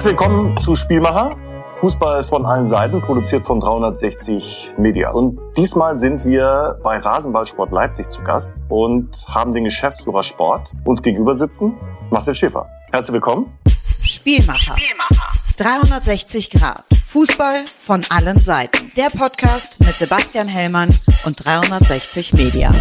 Herzlich willkommen zu Spielmacher. Fußball von allen Seiten, produziert von 360 Media. Und diesmal sind wir bei Rasenballsport Leipzig zu Gast und haben den Geschäftsführer Sport uns gegenüber sitzen, Marcel Schäfer. Herzlich willkommen. Spielmacher. 360 Grad. Fußball von allen Seiten. Der Podcast mit Sebastian Hellmann und 360 Media.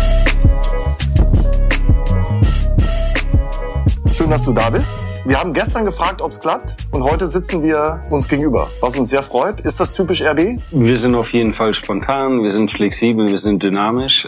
Schön, dass du da bist. Wir haben gestern gefragt, ob es klappt, und heute sitzen wir uns gegenüber, was uns sehr freut. Ist das typisch RB? Wir sind auf jeden Fall spontan, wir sind flexibel, wir sind dynamisch.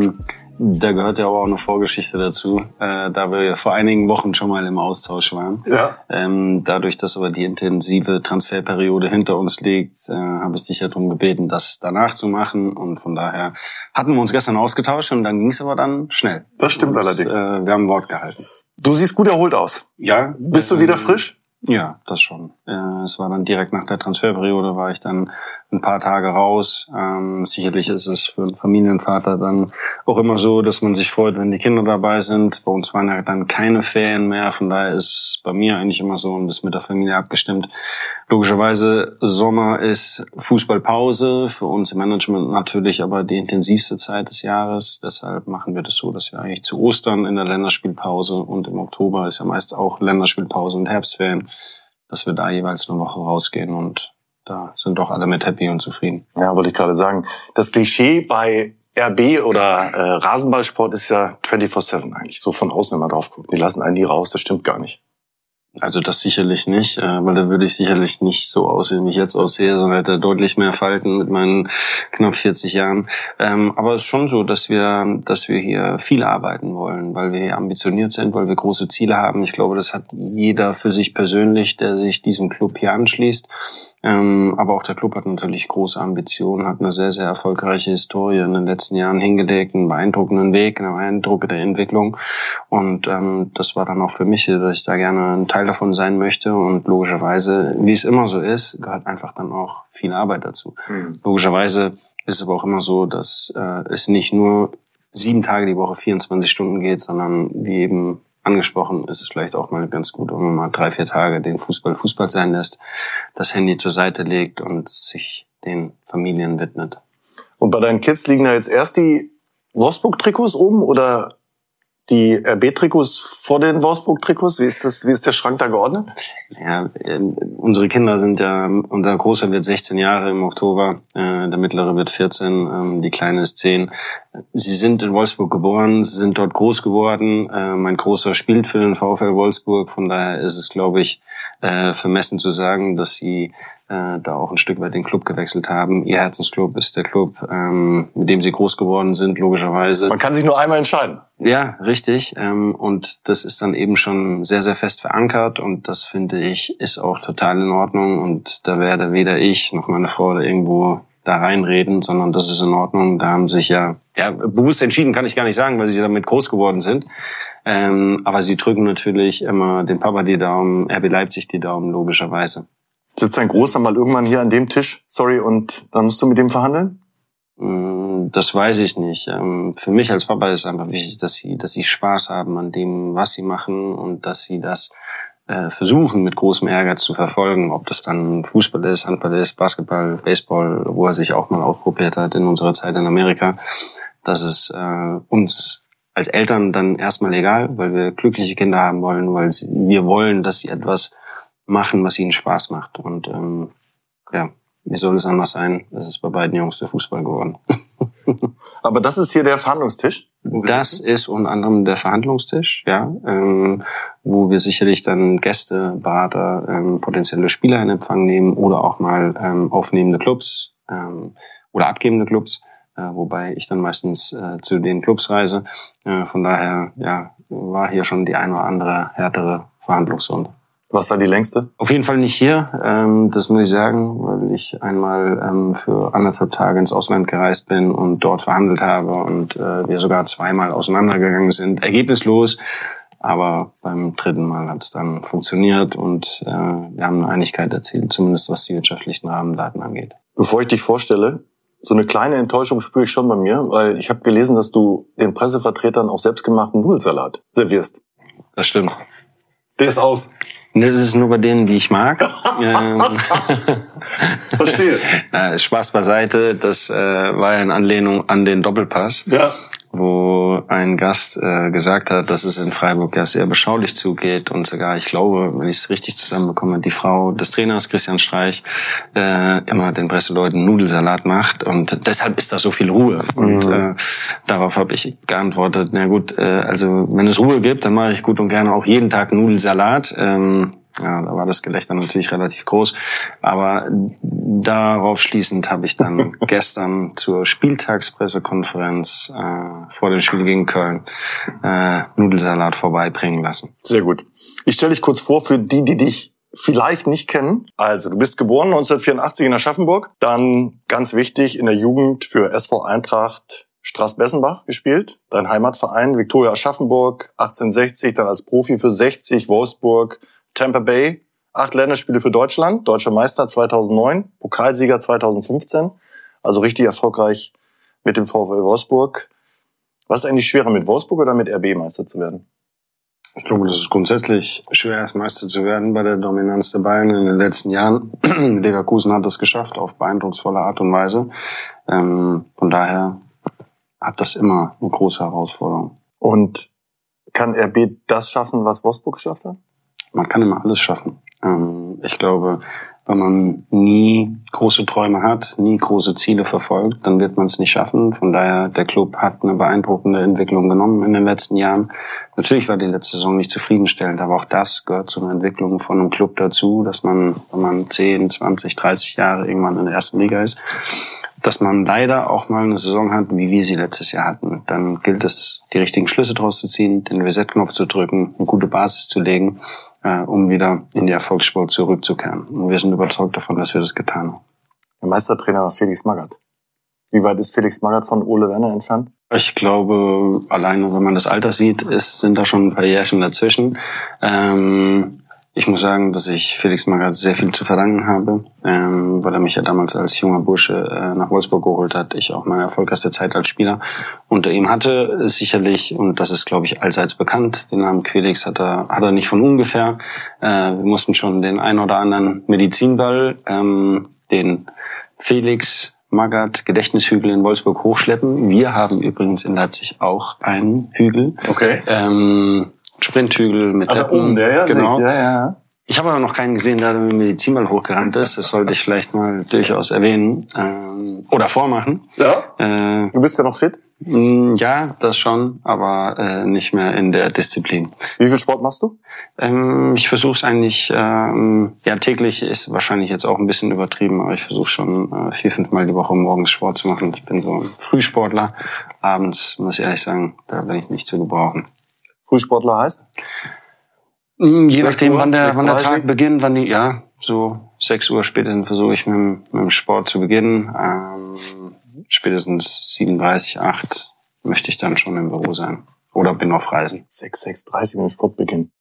Da gehört ja aber auch eine Vorgeschichte dazu, da wir ja vor einigen Wochen schon mal im Austausch waren. Ja. Dadurch, dass aber die intensive Transferperiode hinter uns liegt, habe ich dich ja darum gebeten, das danach zu machen. Und von daher hatten wir uns gestern ausgetauscht und dann ging es aber dann schnell. Das stimmt allerdings. Wir haben Wort gehalten. Du siehst gut erholt aus. Ja. Bist du wieder frisch? Ja, das schon. Es war dann direkt nach der Transferperiode, war ich dann ein paar Tage raus. Sicherlich ist es für einen Familienvater dann auch immer so, dass man sich freut, wenn die Kinder dabei sind. Bei uns waren ja dann keine Ferien mehr, von daher ist es bei mir eigentlich immer so und das mit der Familie abgestimmt. Logischerweise, Sommer ist Fußballpause, für uns im Management natürlich aber die intensivste Zeit des Jahres. Deshalb machen wir das so, dass wir eigentlich zu Ostern in der Länderspielpause und im Oktober ist ja meist auch Länderspielpause und Herbstferien, dass wir da jeweils eine Woche rausgehen und da sind doch alle mit happy und zufrieden. Ja, wollte ich gerade sagen. Das Klischee bei RB oder Rasenballsport ist ja 24/7 eigentlich, so von außen, wenn man drauf guckt. Die lassen einen nie raus, das stimmt gar nicht. Also das sicherlich nicht, weil da würde ich sicherlich nicht so aussehen, wie ich jetzt aussehe, sondern hätte deutlich mehr Falten mit meinen knapp 40 Jahren. Aber es ist schon so, dass wir hier viel arbeiten wollen, weil wir hier ambitioniert sind, weil wir große Ziele haben. Ich glaube, das hat jeder für sich persönlich, der sich diesem Club hier anschließt. Aber auch der Club hat natürlich große Ambitionen, hat eine sehr, sehr erfolgreiche Historie in den letzten Jahren hingelegt, einen beeindruckenden Weg, eine beeindruckende Entwicklung. Und das war dann auch für mich, dass ich da gerne ein Teil davon sein möchte. Und logischerweise, wie es immer so ist, gehört einfach dann auch viel Arbeit dazu. Logischerweise ist es aber auch immer so, dass es nicht nur 7 Tage die Woche 24 Stunden geht, sondern wie eben angesprochen, ist es vielleicht auch mal ganz gut, wenn man mal 3-4 Tage den Fußball sein lässt, das Handy zur Seite legt und sich den Familien widmet. Und bei deinen Kids liegen da jetzt erst die Wolfsburg-Trikots oben oder die RB-Trikots vor den Wolfsburg-Trikots? Wie ist der Schrank da geordnet? Ja, unsere Kinder sind ja, unser Großer wird 16 Jahre im Oktober, der Mittlere wird 14, die Kleine ist 10. Sie sind in Wolfsburg geboren, sie sind dort groß geworden. Mein Großer spielt für den VfL Wolfsburg, von daher ist es, glaube ich, vermessen zu sagen, dass sie da auch ein Stück weit den Club gewechselt haben. Ihr Herzensclub ist der Club, mit dem sie groß geworden sind, logischerweise. Man kann sich nur einmal entscheiden. Ja, richtig. Und das ist dann eben schon sehr, sehr fest verankert und das, finde ich, ist auch total in Ordnung und da werde weder ich noch meine Frau da irgendwo da reinreden, sondern das ist in Ordnung. Da haben sich ja bewusst entschieden, kann ich gar nicht sagen, weil sie damit groß geworden sind. Aber sie drücken natürlich immer dem Papa die Daumen, RB Leipzig die Daumen, logischerweise. Sitzt ein Großer mal irgendwann hier an dem Tisch, und dann musst du mit dem verhandeln? Das weiß ich nicht. Für mich als Papa ist es einfach wichtig, dass sie Spaß haben an dem, was sie machen und dass sie das versuchen, mit großem Ehrgeiz zu verfolgen. Ob das dann Fußball ist, Handball ist, Basketball, Baseball, wo er sich auch mal ausprobiert hat in unserer Zeit in Amerika. Das ist uns als Eltern dann erstmal egal, weil wir glückliche Kinder haben wollen, weil wir wollen, dass sie etwas machen, was ihnen Spaß macht. Und wie soll es anders sein? Das ist bei beiden Jungs der Fußball geworden. Aber das ist hier der Verhandlungstisch? Das ist unter anderem der Verhandlungstisch, ja, wo wir sicherlich dann Gäste, Berater, potenzielle Spieler in Empfang nehmen oder auch mal aufnehmende Clubs oder abgebende Clubs, wobei ich dann meistens zu den Clubs reise. Von daher war hier schon die eine oder andere härtere Verhandlungsrunde. Was war die längste? Auf jeden Fall nicht hier, das muss ich sagen, weil ich einmal für 1,5 Tage ins Ausland gereist bin und dort verhandelt habe und wir sogar 2-mal auseinandergegangen sind. Ergebnislos, aber beim 3. Mal hat es dann funktioniert und wir haben eine Einigkeit erzielt, zumindest was die wirtschaftlichen Rahmendaten angeht. Bevor ich dich vorstelle, so eine kleine Enttäuschung spüre ich schon bei mir, weil ich habe gelesen, dass du den Pressevertretern auch selbstgemachten Nudelsalat servierst. Das stimmt. Der ist aus. Das ist nur bei denen, die ich mag. Verstehe. Spaß beiseite, das war ja in Anlehnung an den Doppelpass. Ja. Wo ein Gast gesagt hat, dass es in Freiburg ja sehr beschaulich zugeht und sogar, ich glaube, wenn ich es richtig zusammenbekomme, die Frau des Trainers, Christian Streich, immer den Presseleuten Nudelsalat macht und deshalb ist da so viel Ruhe. Und darauf habe ich geantwortet, na gut, also wenn es Ruhe gibt, dann mache ich gut und gerne auch jeden Tag Nudelsalat. Ja, da war das Gelächter natürlich relativ groß. Aber darauf schließend habe ich dann gestern zur Spieltagspressekonferenz vor dem Spiel gegen Köln Nudelsalat vorbeibringen lassen. Sehr gut. Ich stelle dich kurz vor für die, die dich vielleicht nicht kennen. Also, du bist geboren 1984 in Aschaffenburg. Dann, ganz wichtig, in der Jugend für SV Eintracht Straßbessenbach gespielt. Dein Heimatverein Viktoria Aschaffenburg, 1860, dann als Profi für 60, Wolfsburg, Tampa Bay, 8 Länderspiele für Deutschland, Deutscher Meister 2009, Pokalsieger 2015, also richtig erfolgreich mit dem VfL Wolfsburg. Was ist eigentlich schwerer, mit Wolfsburg oder mit RB Meister zu werden? Ich glaube, das ist grundsätzlich schwer, als Meister zu werden bei der Dominanz der Bayern in den letzten Jahren. Leverkusen hat das geschafft auf beeindrucksvolle Art und Weise. Von daher hat das immer eine große Herausforderung. Und kann RB das schaffen, was Wolfsburg geschafft hat? Man kann immer alles schaffen. Ich glaube, wenn man nie große Träume hat, nie große Ziele verfolgt, dann wird man es nicht schaffen. Von daher, der Club hat eine beeindruckende Entwicklung genommen in den letzten Jahren. Natürlich war die letzte Saison nicht zufriedenstellend, aber auch das gehört zu einer Entwicklung von einem Club dazu, dass man, wenn man 10, 20, 30 Jahre irgendwann in der ersten Liga ist, dass man leider auch mal eine Saison hat, wie wir sie letztes Jahr hatten. Dann gilt es, die richtigen Schlüsse draus zu ziehen, den Reset-Knopf zu drücken, eine gute Basis zu legen, um wieder in die Erfolgsspur zurückzukehren. Und wir sind überzeugt davon, dass wir das getan haben. Der Meistertrainer war Felix Magath. Wie weit ist Felix Magath von Ole Werner entfernt? Ich glaube, alleine wenn man das Alter sieht, sind da schon ein paar Jährchen dazwischen. Ich muss sagen, dass ich Felix Magath sehr viel zu verdanken habe, weil er mich ja damals als junger Bursche nach Wolfsburg geholt hat. Ich auch meine erfolgreichste Zeit als Spieler unter ihm hatte. Sicherlich, und das ist, glaube ich, allseits bekannt, den Namen Felix hat er nicht von ungefähr. Wir mussten schon den ein oder anderen Medizinball, den Felix Magath Gedächtnishügel in Wolfsburg hochschleppen. Wir haben übrigens in Leipzig auch einen Hügel. Okay. Sprinthügel mit oben, der, genau. Ja. Ich habe aber noch keinen gesehen, der mit dem Medizinball hochgerannt ist. Das sollte ich vielleicht mal durchaus erwähnen oder vormachen. Ja. Du bist ja noch fit? Ja, das schon, aber nicht mehr in der Disziplin. Wie viel Sport machst du? Ich versuche es eigentlich, täglich ist wahrscheinlich jetzt auch ein bisschen übertrieben, aber ich versuche schon 4-5 Mal die Woche morgens Sport zu machen. Ich bin so ein Frühsportler. Abends, muss ich ehrlich sagen, da bin ich nicht zu gebrauchen. Frühsportler heißt? Je nachdem, wann der Tag beginnt, so 6 Uhr spätestens versuche ich mit dem Sport zu beginnen. Spätestens 7:30, 8 möchte ich dann schon im Büro sein. Oder bin auf Reisen. 6:30 mit dem Sport beginnen.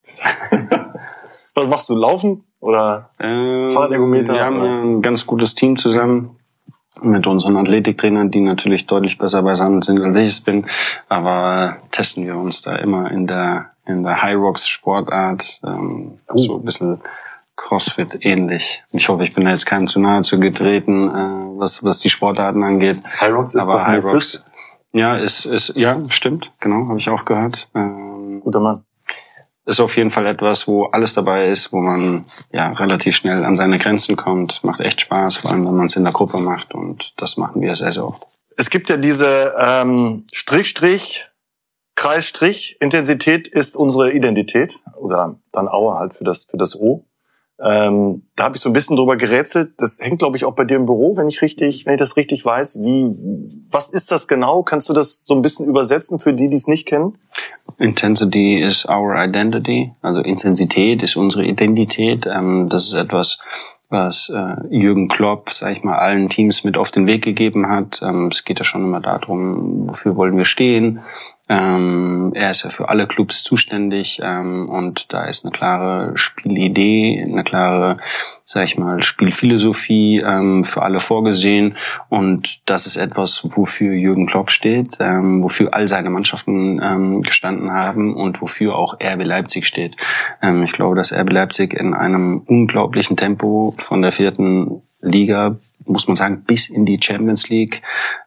Was machst du? Laufen? Oder Fahrradergometer? Wir haben ein ganz gutes Team zusammen mit unseren Athletiktrainern, die natürlich deutlich besser beisammen sind, als ich es bin. Aber testen wir uns da immer in der High Rocks Sportart, so ein bisschen CrossFit ähnlich. Ich hoffe, ich bin da jetzt keinem zu nahe zu getreten, was die Sportarten angeht. High Rocks ist aber High Rocks. Ja, ja, stimmt, genau, habe ich auch gehört. Guter Mann. Ist auf jeden Fall etwas, wo alles dabei ist, wo man relativ schnell an seine Grenzen kommt. Macht echt Spaß, vor allem wenn man es in der Gruppe macht, und das machen wir sehr, sehr oft. Es gibt ja diese Strich, Kreis, Intensität ist unsere Identität, oder dann Aue halt für das O. Da habe ich so ein bisschen drüber gerätselt. Das hängt, glaube ich, auch bei dir im Büro, wenn ich das richtig weiß. Was ist das genau? Kannst du das so ein bisschen übersetzen für die es nicht kennen? Intensity is our identity. Also Intensität ist unsere Identität. Das ist etwas, was Jürgen Klopp, sag ich mal, allen Teams mit auf den Weg gegeben hat. Es geht ja schon immer darum, wofür wollen wir stehen. Er ist ja für alle Clubs zuständig und da ist eine klare Spielidee, eine klare, sag ich mal, Spielphilosophie für alle vorgesehen und das ist etwas, wofür Jürgen Klopp steht, wofür all seine Mannschaften gestanden haben und wofür auch RB Leipzig steht. Ich glaube, dass RB Leipzig in einem unglaublichen Tempo von der 4. Liga, muss man sagen, bis in die Champions League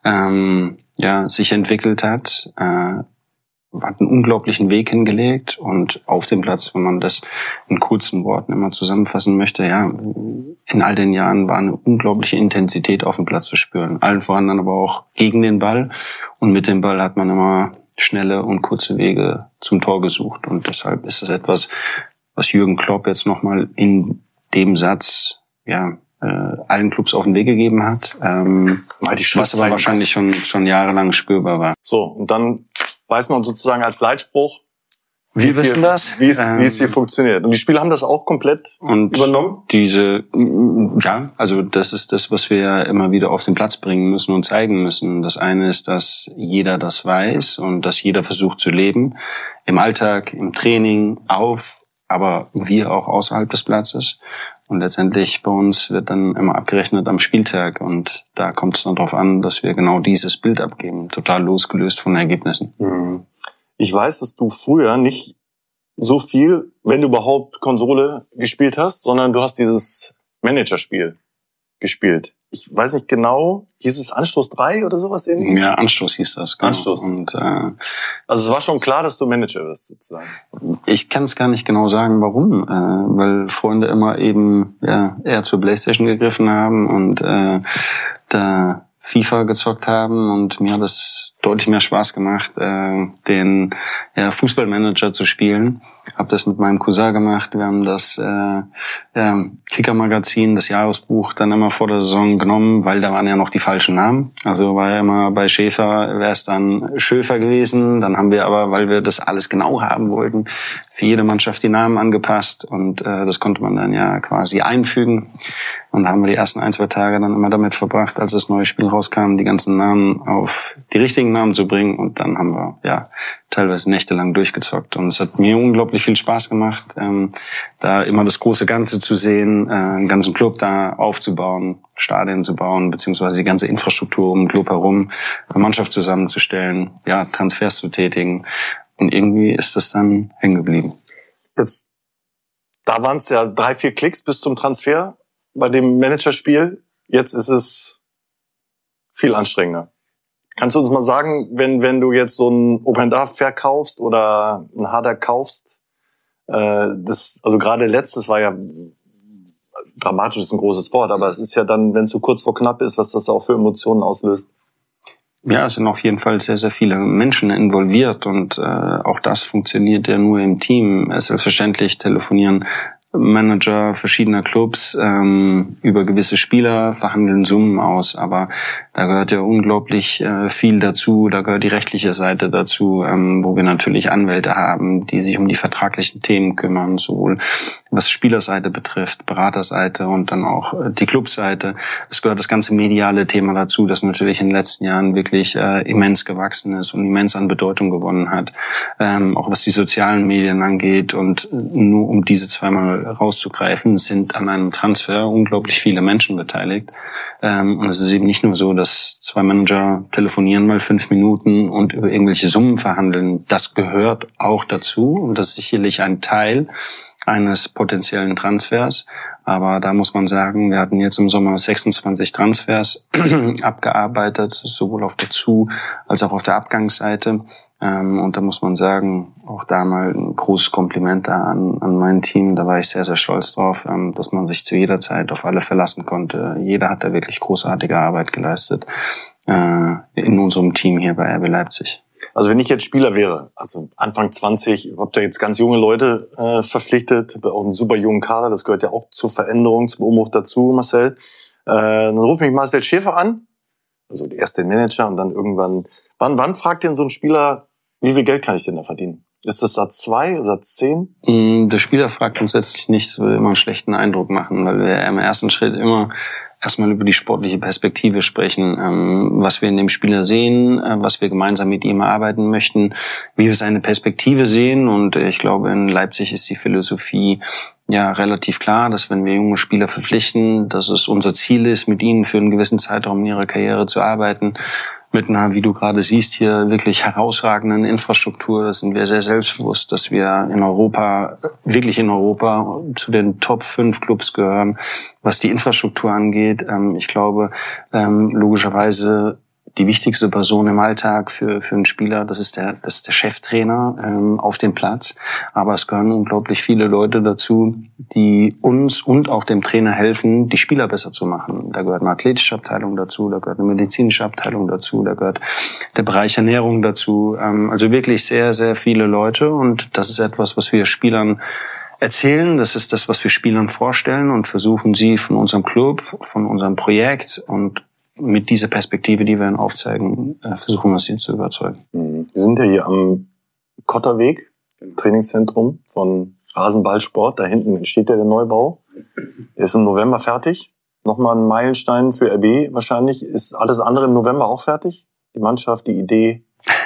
sich entwickelt hat, hat einen unglaublichen Weg hingelegt und auf dem Platz, wenn man das in kurzen Worten immer zusammenfassen möchte, in all den Jahren war eine unglaubliche Intensität auf dem Platz zu spüren. Allen voran dann aber auch gegen den Ball und mit dem Ball hat man immer schnelle und kurze Wege zum Tor gesucht und deshalb ist das etwas, was Jürgen Klopp jetzt nochmal in dem Satz, allen Clubs auf den Weg gegeben hat, was aber wahrscheinlich schon jahrelang spürbar war. So, und dann weiß man sozusagen als Leitspruch, wie es hier funktioniert. Und die Spieler haben das auch komplett übernommen? Also das ist das, was wir ja immer wieder auf den Platz bringen müssen und zeigen müssen. Das eine ist, dass jeder das weiß und dass jeder versucht zu leben. Im Alltag, im Training, aber wir auch außerhalb des Platzes. Und letztendlich bei uns wird dann immer abgerechnet am Spieltag. Und da kommt es dann darauf an, dass wir genau dieses Bild abgeben. Total losgelöst von Ergebnissen. Ich weiß, dass du früher nicht so viel, wenn du überhaupt Konsole gespielt hast, sondern du hast dieses Managerspiel gespielt. Ich weiß nicht genau, hieß es Anstoß 3 oder sowas ähnliches? Ja, Anstoß hieß das. Genau. Anstoß. Und, also es war schon klar, dass du Manager wirst, sozusagen. Ich kann es gar nicht genau sagen, warum. Weil Freunde immer eben eher zur Playstation gegriffen haben und da FIFA gezockt haben und mir hat es deutlich mehr Spaß gemacht, den Fußballmanager zu spielen. Hab das mit meinem Cousin gemacht. Wir haben das Kicker-Magazin, das Jahresbuch dann immer vor der Saison genommen, weil da waren ja noch die falschen Namen. Also war ja immer bei Schäfer, wäre es dann Schöfer gewesen. Dann haben wir aber, weil wir das alles genau haben wollten, für jede Mannschaft die Namen angepasst und das konnte man dann ja quasi einfügen. Und da haben wir die ersten 1-2 Tage dann immer damit verbracht, als das neue Spiel rauskam, die ganzen Namen auf die richtigen Namen zu bringen. Und dann haben wir teilweise nächtelang durchgezockt. Und es hat mir unglaublich viel Spaß gemacht, da immer das große Ganze zu sehen, einen ganzen Club da aufzubauen, Stadien zu bauen, beziehungsweise die ganze Infrastruktur um den Club herum, eine Mannschaft zusammenzustellen, Transfers zu tätigen. Und irgendwie ist das dann hängen geblieben. Jetzt, da waren es ja 3-4 Klicks bis zum Transfer bei dem Managerspiel. Jetzt ist es viel anstrengender. Kannst du uns mal sagen, wenn du jetzt so ein Openda verkaufst oder ein Harder kaufst, also gerade letztes war ja, dramatisch ist ein großes Wort, aber es ist ja dann, wenn es so kurz vor knapp ist, was das auch für Emotionen auslöst. Ja, es sind auf jeden Fall sehr, sehr viele Menschen involviert und auch das funktioniert ja nur im Team. Selbstverständlich telefonieren Manager verschiedener Clubs über gewisse Spieler, verhandeln Summen aus, aber da gehört ja unglaublich viel dazu, da gehört die rechtliche Seite dazu, wo wir natürlich Anwälte haben, die sich um die vertraglichen Themen kümmern, sowohl was Spielerseite betrifft, Beraterseite und dann auch die Clubseite. Es gehört das ganze mediale Thema dazu, das natürlich in den letzten Jahren wirklich immens gewachsen ist und immens an Bedeutung gewonnen hat, auch was die sozialen Medien angeht. Und nur um diese zweimal rauszugreifen, sind an einem Transfer unglaublich viele Menschen beteiligt. Und es ist eben nicht nur so, dass 2 Manager telefonieren mal 5 Minuten und über irgendwelche Summen verhandeln. Das gehört auch dazu und das ist sicherlich ein Teil eines potenziellen Transfers. Aber da muss man sagen, wir hatten jetzt im Sommer 26 Transfers abgearbeitet, sowohl auf der Zu- als auch auf der Abgangsseite. Und da muss man sagen, auch da mal ein großes Kompliment an mein Team. Da war ich sehr, sehr stolz drauf, dass man sich zu jeder Zeit auf alle verlassen konnte. Jeder hat da wirklich großartige Arbeit geleistet in unserem Team hier bei RB Leipzig. Also wenn ich jetzt Spieler wäre, also Anfang 20, habt ihr jetzt ganz junge Leute verpflichtet, auch einen super jungen Kader, das gehört ja auch zur Veränderung, zum Umbruch dazu, Marcel. Dann ruft mich Marcel Schäfer an, also erst den Manager und dann irgendwann, wann fragt denn so ein Spieler, wie viel Geld kann ich denn da verdienen? Ist das Satz 2, Satz 10? Der Spieler fragt grundsätzlich nicht, das würde immer einen schlechten Eindruck machen, weil wir im ersten Schritt immer erstmal über die sportliche Perspektive sprechen, was wir in dem Spieler sehen, was wir gemeinsam mit ihm erarbeiten möchten, wie wir seine Perspektive sehen. Und ich glaube, in Leipzig ist die Philosophie ja relativ klar, dass wenn wir junge Spieler verpflichten, dass es unser Ziel ist, mit ihnen für einen gewissen Zeitraum in ihrer Karriere zu arbeiten. Mit einer, wie du gerade siehst, hier wirklich herausragenden Infrastruktur. Da sind wir sehr selbstbewusst, dass wir wirklich in Europa zu den Top 5 Clubs gehören, was die Infrastruktur angeht. Ich glaube, logischerweise die wichtigste Person im Alltag für einen Spieler, das ist der Cheftrainer auf dem Platz. Aber es gehören unglaublich viele Leute dazu, die uns und auch dem Trainer helfen, die Spieler besser zu machen. Da gehört eine athletische Abteilung dazu, da gehört eine medizinische Abteilung dazu, da gehört der Bereich Ernährung dazu. Also wirklich sehr, sehr viele Leute. Und das ist etwas, was wir Spielern erzählen. Das ist das, was wir Spielern vorstellen und versuchen sie von unserem Club, von unserem Projekt und mit dieser Perspektive, die wir ihnen aufzeigen, versuchen wir sie zu überzeugen. Wir sind ja hier am Kotterweg, Trainingszentrum von Rasenballsport. Da hinten entsteht ja der Neubau. Der ist im November fertig. Nochmal ein Meilenstein für RB wahrscheinlich. Ist alles andere im November auch fertig? Die Mannschaft, die Idee?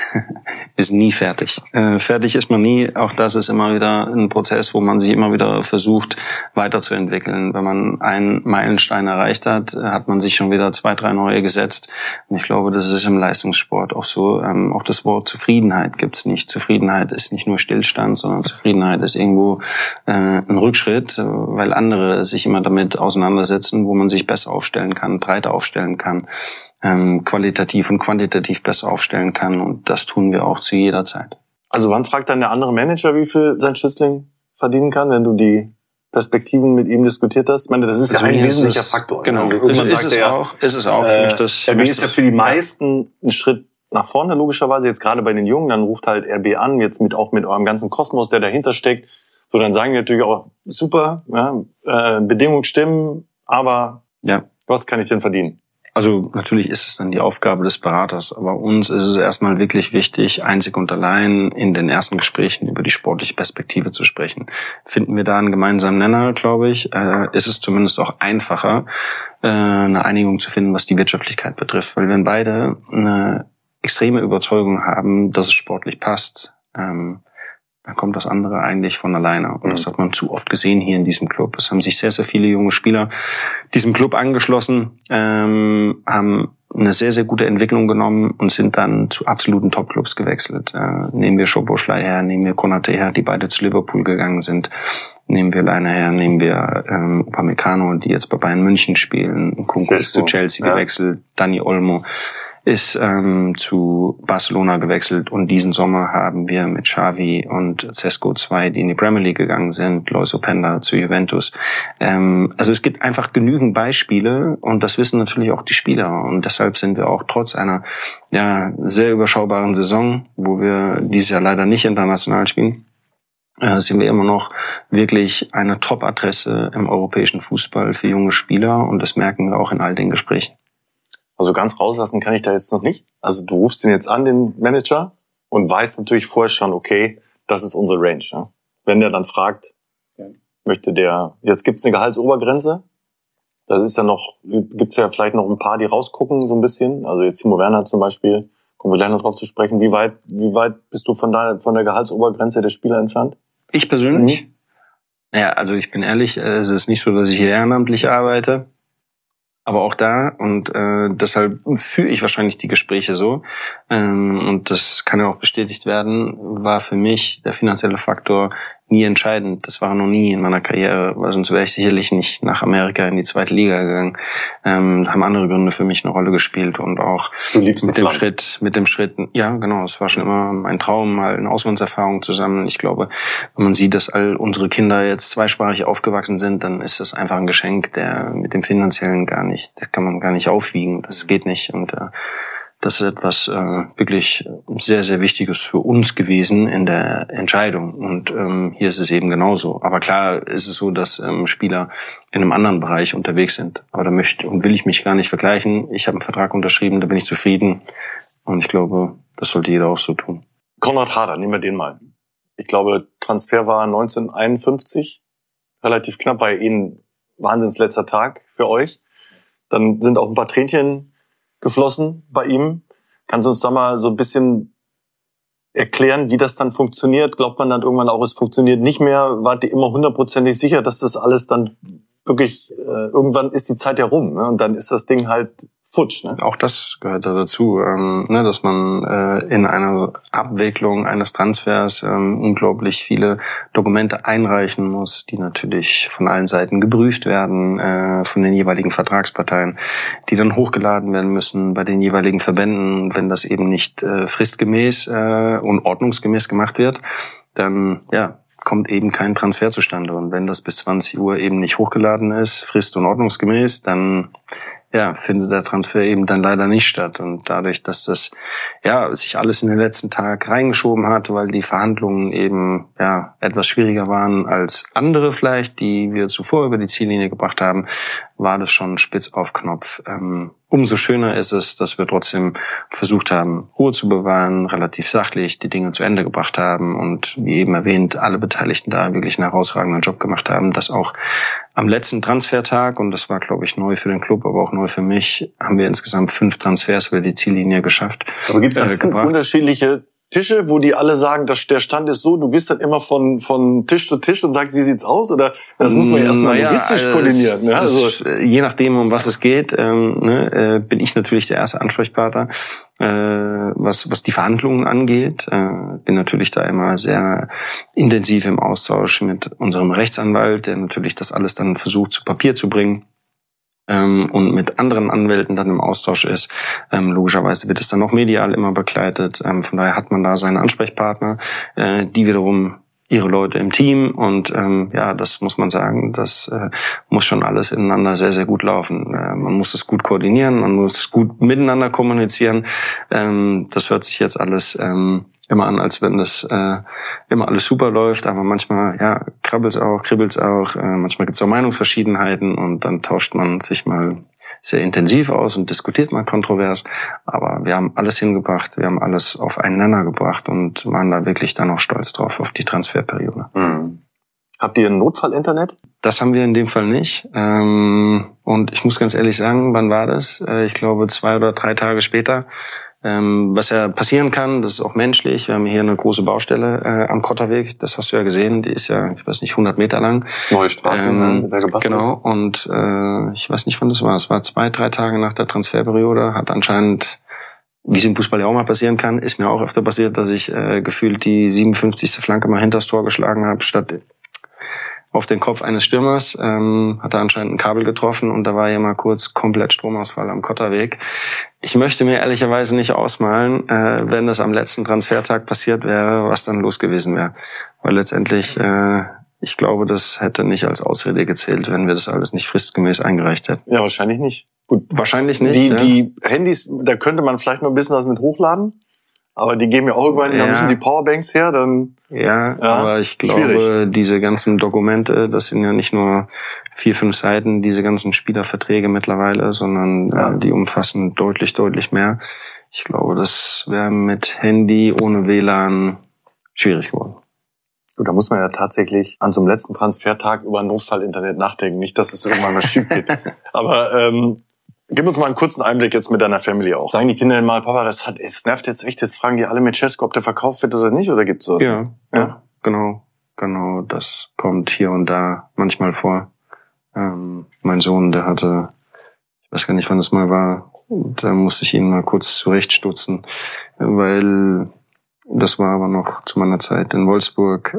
Ist nie fertig. Fertig ist man nie. Auch das ist immer wieder ein Prozess, wo man sich immer wieder versucht, weiterzuentwickeln. Wenn man einen Meilenstein erreicht hat, hat man sich schon wieder 2, 3 neue gesetzt. Und ich glaube, das ist im Leistungssport auch so. Auch das Wort Zufriedenheit gibt's nicht. Zufriedenheit ist nicht nur Stillstand, sondern Zufriedenheit ist irgendwo ein Rückschritt, weil andere sich immer damit auseinandersetzen, wo man sich besser aufstellen kann, breiter aufstellen kann, qualitativ und quantitativ besser aufstellen kann. Und das tun wir auch zu jeder Zeit. Also wann fragt dann der andere Manager, wie viel sein Schützling verdienen kann, wenn du die Perspektiven mit ihm diskutiert hast? Ich meine, das ist ja ein wesentlicher Faktor. Genau, also ist es auch. RB ist ja für die meisten ein Schritt nach vorne, logischerweise. Jetzt gerade bei den Jungen, dann ruft halt RB an, jetzt auch mit eurem ganzen Kosmos, der dahinter steckt. So, dann sagen die natürlich auch, super, ja, Bedingungen stimmen, aber was kann ich denn verdienen? Also natürlich ist es dann die Aufgabe des Beraters, aber uns ist es erstmal wirklich wichtig, einzig und allein in den ersten Gesprächen über die sportliche Perspektive zu sprechen. Finden wir da einen gemeinsamen Nenner, glaube ich, ist es zumindest auch einfacher, eine Einigung zu finden, was die Wirtschaftlichkeit betrifft. Weil wenn beide eine extreme Überzeugung haben, dass es sportlich passt, dann kommt das andere eigentlich von alleine. Und das hat man zu oft gesehen hier in diesem Club. Es haben sich sehr, sehr viele junge Spieler diesem Club angeschlossen, haben eine sehr, sehr gute Entwicklung genommen und sind dann zu absoluten Top-Clubs gewechselt. Nehmen wir Szoboszlai her, nehmen wir Konate her, die beide zu Liverpool gegangen sind. Nehmen wir Leiner her, nehmen wir Upamecano, die jetzt bei Bayern München spielen. Kunku ist zu Chelsea gewechselt, Dani Olmo ist zu Barcelona gewechselt und diesen Sommer haben wir mit Xavi und Cesco 2, die in die Premier League gegangen sind, Lois Openda zu Juventus. Also es gibt einfach genügend Beispiele und das wissen natürlich auch die Spieler und deshalb sind wir auch trotz einer sehr überschaubaren Saison, wo wir dieses Jahr leider nicht international spielen, sind wir immer noch wirklich eine Top-Adresse im europäischen Fußball für junge Spieler und das merken wir auch in all den Gesprächen. Also ganz rauslassen kann ich da jetzt noch nicht. Also du rufst den jetzt an, den Manager, und weißt natürlich vorher schon, okay, das ist unsere Range. Ja? Wenn der dann fragt, jetzt gibt's eine Gehaltsobergrenze, das ist dann gibt's ja vielleicht noch ein paar, die rausgucken so ein bisschen. Also jetzt Timo Werner zum Beispiel, kommen wir gleich noch drauf zu sprechen. Wie weit bist du von der Gehaltsobergrenze der Spieler entfernt? Ich persönlich? Ja, also ich bin ehrlich, es ist nicht so, dass ich hier ehrenamtlich arbeite. Aber auch da, und deshalb führe ich wahrscheinlich die Gespräche so, und das kann ja auch bestätigt werden, war für mich der finanzielle Faktor nie entscheidend. Das war noch nie in meiner Karriere, weil sonst wäre ich sicherlich nicht nach Amerika in die 2. Liga gegangen. Haben andere Gründe für mich eine Rolle gespielt und auch mit dem Schritt, ja genau, es war schon immer mein Traum, mal eine Auslandserfahrung zusammen. Ich glaube, wenn man sieht, dass all unsere Kinder jetzt zweisprachig aufgewachsen sind, dann ist das einfach ein Geschenk, der mit dem Finanziellen das kann man gar nicht aufwiegen, das geht nicht und das ist etwas wirklich sehr, sehr Wichtiges für uns gewesen in der Entscheidung. Und hier ist es eben genauso. Aber klar ist es so, dass Spieler in einem anderen Bereich unterwegs sind. Aber da will ich mich gar nicht vergleichen. Ich habe einen Vertrag unterschrieben, da bin ich zufrieden. Und ich glaube, das sollte jeder auch so tun. Konrad Harder, nehmen wir den mal. Ich glaube, Transfer war 1951. Relativ knapp, war ein wahnsinns letzter Tag für euch. Dann sind auch ein paar Tränchen geflossen bei ihm. Kannst du uns da mal so ein bisschen erklären, wie das dann funktioniert? Glaubt man dann irgendwann auch, es funktioniert nicht mehr? Wart ihr immer 100% sicher, dass das alles dann wirklich, irgendwann ist die Zeit ja rum, ne? Und dann ist das Ding halt futsch, ne? Auch das gehört da dazu, dass man in einer Abwicklung eines Transfers unglaublich viele Dokumente einreichen muss, die natürlich von allen Seiten geprüft werden, von den jeweiligen Vertragsparteien, die dann hochgeladen werden müssen bei den jeweiligen Verbänden. Wenn das eben nicht fristgemäß und ordnungsgemäß gemacht wird, dann kommt eben kein Transfer zustande. Und wenn das bis 20 Uhr eben nicht hochgeladen ist, frist- und ordnungsgemäß, dann findet der Transfer eben dann leider nicht statt. Und dadurch, dass das sich alles in den letzten Tag reingeschoben hat, weil die Verhandlungen eben etwas schwieriger waren als andere vielleicht, die wir zuvor über die Ziellinie gebracht haben, war das schon spitz auf Knopf. Umso schöner ist es, dass wir trotzdem versucht haben, Ruhe zu bewahren, relativ sachlich die Dinge zu Ende gebracht haben und wie eben erwähnt, alle Beteiligten da wirklich einen herausragenden Job gemacht haben, dass auch am letzten Transfertag, und das war, glaube ich, neu für den Club, aber auch neu für mich, haben wir insgesamt 5 Transfers über die Ziellinie geschafft. Aber gibt es dann 5 unterschiedliche Tische, wo die alle sagen, dass der Stand ist so, du gehst dann immer von Tisch zu Tisch und sagst, wie sieht's aus? Oder das muss man ja erstmal logistisch koordinieren. Je nachdem, um was es geht, bin ich natürlich der erste Ansprechpartner, was die Verhandlungen angeht. Bin natürlich da immer sehr intensiv im Austausch mit unserem Rechtsanwalt, der natürlich das alles dann versucht zu Papier zu bringen. Und mit anderen Anwälten dann im Austausch ist. Logischerweise wird es dann auch medial immer begleitet. Von daher hat man da seine Ansprechpartner, die wiederum ihre Leute im Team. Und das muss man sagen, das muss schon alles ineinander sehr, sehr gut laufen. Man muss es gut koordinieren, man muss gut miteinander kommunizieren. Das hört sich jetzt alles immer an, als wenn das immer alles super läuft, aber manchmal kribbelt's auch, manchmal gibt's auch Meinungsverschiedenheiten und dann tauscht man sich mal sehr intensiv aus und diskutiert mal kontrovers, aber wir haben alles hingebracht, wir haben alles auf einen Nenner gebracht und waren da wirklich dann auch stolz drauf auf die Transferperiode. Mhm. Habt ihr ein Notfall-Internet? Das haben wir in dem Fall nicht. Und ich muss ganz ehrlich sagen, wann war das? Ich glaube 2 oder 3 Tage später. Was ja passieren kann, das ist auch menschlich. Wir haben hier eine große Baustelle am Kotterweg, das hast du ja gesehen, die ist ja, ich weiß nicht, 100 Meter lang. Neue Straßen, mit der gebastelt. Genau, und ich weiß nicht, wann das war. Es war 2, 3 Tage nach der Transferperiode, hat anscheinend, wie es im Fußball ja auch mal passieren kann, ist mir auch öfter passiert, dass ich gefühlt die 57. Flanke mal hinters Tor geschlagen habe, statt auf den Kopf eines Stürmers, hat er anscheinend ein Kabel getroffen und da war ja mal kurz komplett Stromausfall am Kotterweg. Ich möchte mir ehrlicherweise nicht ausmalen, wenn das am letzten Transfertag passiert wäre, was dann los gewesen wäre. Weil letztendlich, ich glaube, das hätte nicht als Ausrede gezählt, wenn wir das alles nicht fristgemäß eingereicht hätten. Ja, wahrscheinlich nicht. Gut. Wahrscheinlich nicht. Die Handys, da könnte man vielleicht noch ein bisschen was mit hochladen. Aber die geben ja auch irgendwann, da müssen die Powerbanks her, dann... Ja, aber ich glaube, diese ganzen Dokumente, das sind ja nicht nur 4, 5 Seiten, diese ganzen Spielerverträge mittlerweile, sondern die umfassen deutlich, deutlich mehr. Ich glaube, das wäre mit Handy ohne WLAN schwierig geworden. Gut, da muss man ja tatsächlich an so einem letzten Transfertag über ein Notfall-Internet nachdenken. Nicht, dass es irgendwann mal schief geht. Aber gib uns mal einen kurzen Einblick jetzt mit deiner Family auch. Sagen die Kinder denn mal, Papa, es nervt jetzt echt, jetzt fragen die alle mit Cesco, ob der verkauft wird oder nicht, oder gibt's sowas? Ja, genau, das kommt hier und da manchmal vor. Mein Sohn, der hatte, ich weiß gar nicht, wann das mal war, da musste ich ihn mal kurz zurechtstutzen, weil das war aber noch zu meiner Zeit in Wolfsburg.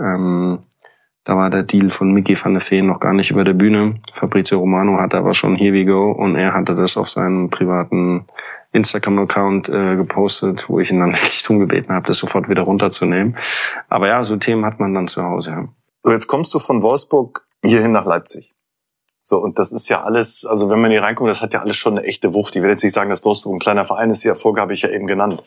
Da war der Deal von Micky van der Veen noch gar nicht über der Bühne. Fabrizio Romano hatte aber schon Here We Go und er hatte das auf seinem privaten Instagram-Account gepostet, wo ich ihn dann wirklich darum gebeten habe, das sofort wieder runterzunehmen. Aber ja, so Themen hat man dann zu Hause. Ja. So, jetzt kommst du von Wolfsburg hierhin nach Leipzig. So, und das ist ja alles, also wenn man hier reinkommt, das hat ja alles schon eine echte Wucht. Ich will jetzt nicht sagen, dass Wolfsburg ein kleiner Verein ist, die Erfolge habe ich ja eben genannt.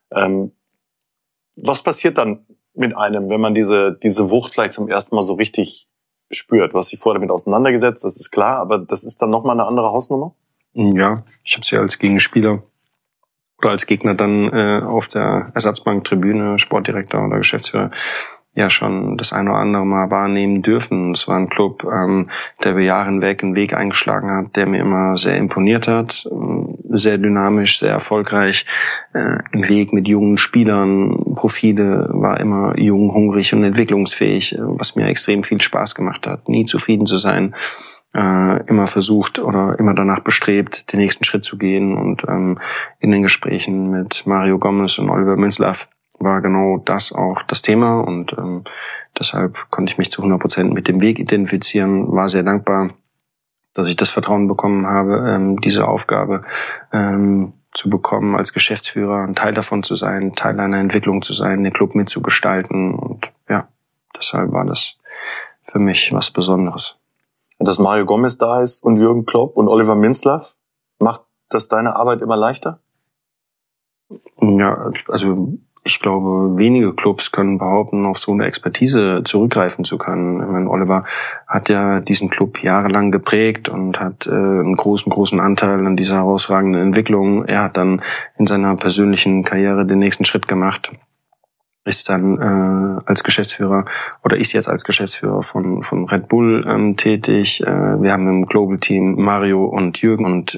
Was passiert dann mit einem, wenn man diese Wucht vielleicht zum ersten Mal so richtig spürt? Du hast dich vorher damit auseinandergesetzt, das ist klar, aber das ist dann nochmal eine andere Hausnummer? Ja, ich habe sie als Gegenspieler oder als Gegner dann auf der Ersatzbanktribüne, Sportdirektor oder Geschäftsführer, ja schon das eine oder andere Mal wahrnehmen dürfen. Es war ein Club, der über Jahre hinweg einen Weg eingeschlagen hat, der mir immer sehr imponiert hat. Sehr dynamisch, sehr erfolgreich. Ein Weg mit jungen Spielern, Profile, war immer jung, hungrig und entwicklungsfähig, was mir extrem viel Spaß gemacht hat. Nie zufrieden zu sein. Immer versucht oder immer danach bestrebt, den nächsten Schritt zu gehen. Und in den Gesprächen mit Mario Gomez und Oliver Minzlaff war genau das auch das Thema. Und deshalb konnte ich mich zu 100% mit dem Weg identifizieren, war sehr dankbar, dass ich das Vertrauen bekommen habe, diese Aufgabe zu bekommen, als Geschäftsführer ein Teil davon zu sein, Teil einer Entwicklung zu sein, den Club mitzugestalten. Und ja, deshalb war das für mich was Besonderes. Dass Mario Gomez da ist und Jürgen Klopp und Oliver Minzlaff, macht das deine Arbeit immer leichter? Ja, also ich glaube, wenige Clubs können behaupten, auf so eine Expertise zurückgreifen zu können. Ich meine, Oliver hat ja diesen Club jahrelang geprägt und hat einen großen Anteil an dieser herausragenden Entwicklung. Er hat dann in seiner persönlichen Karriere den nächsten Schritt gemacht. Ist dann als Geschäftsführer oder ist jetzt als Geschäftsführer von Red Bull tätig. Wir haben im Global Team Mario und Jürgen und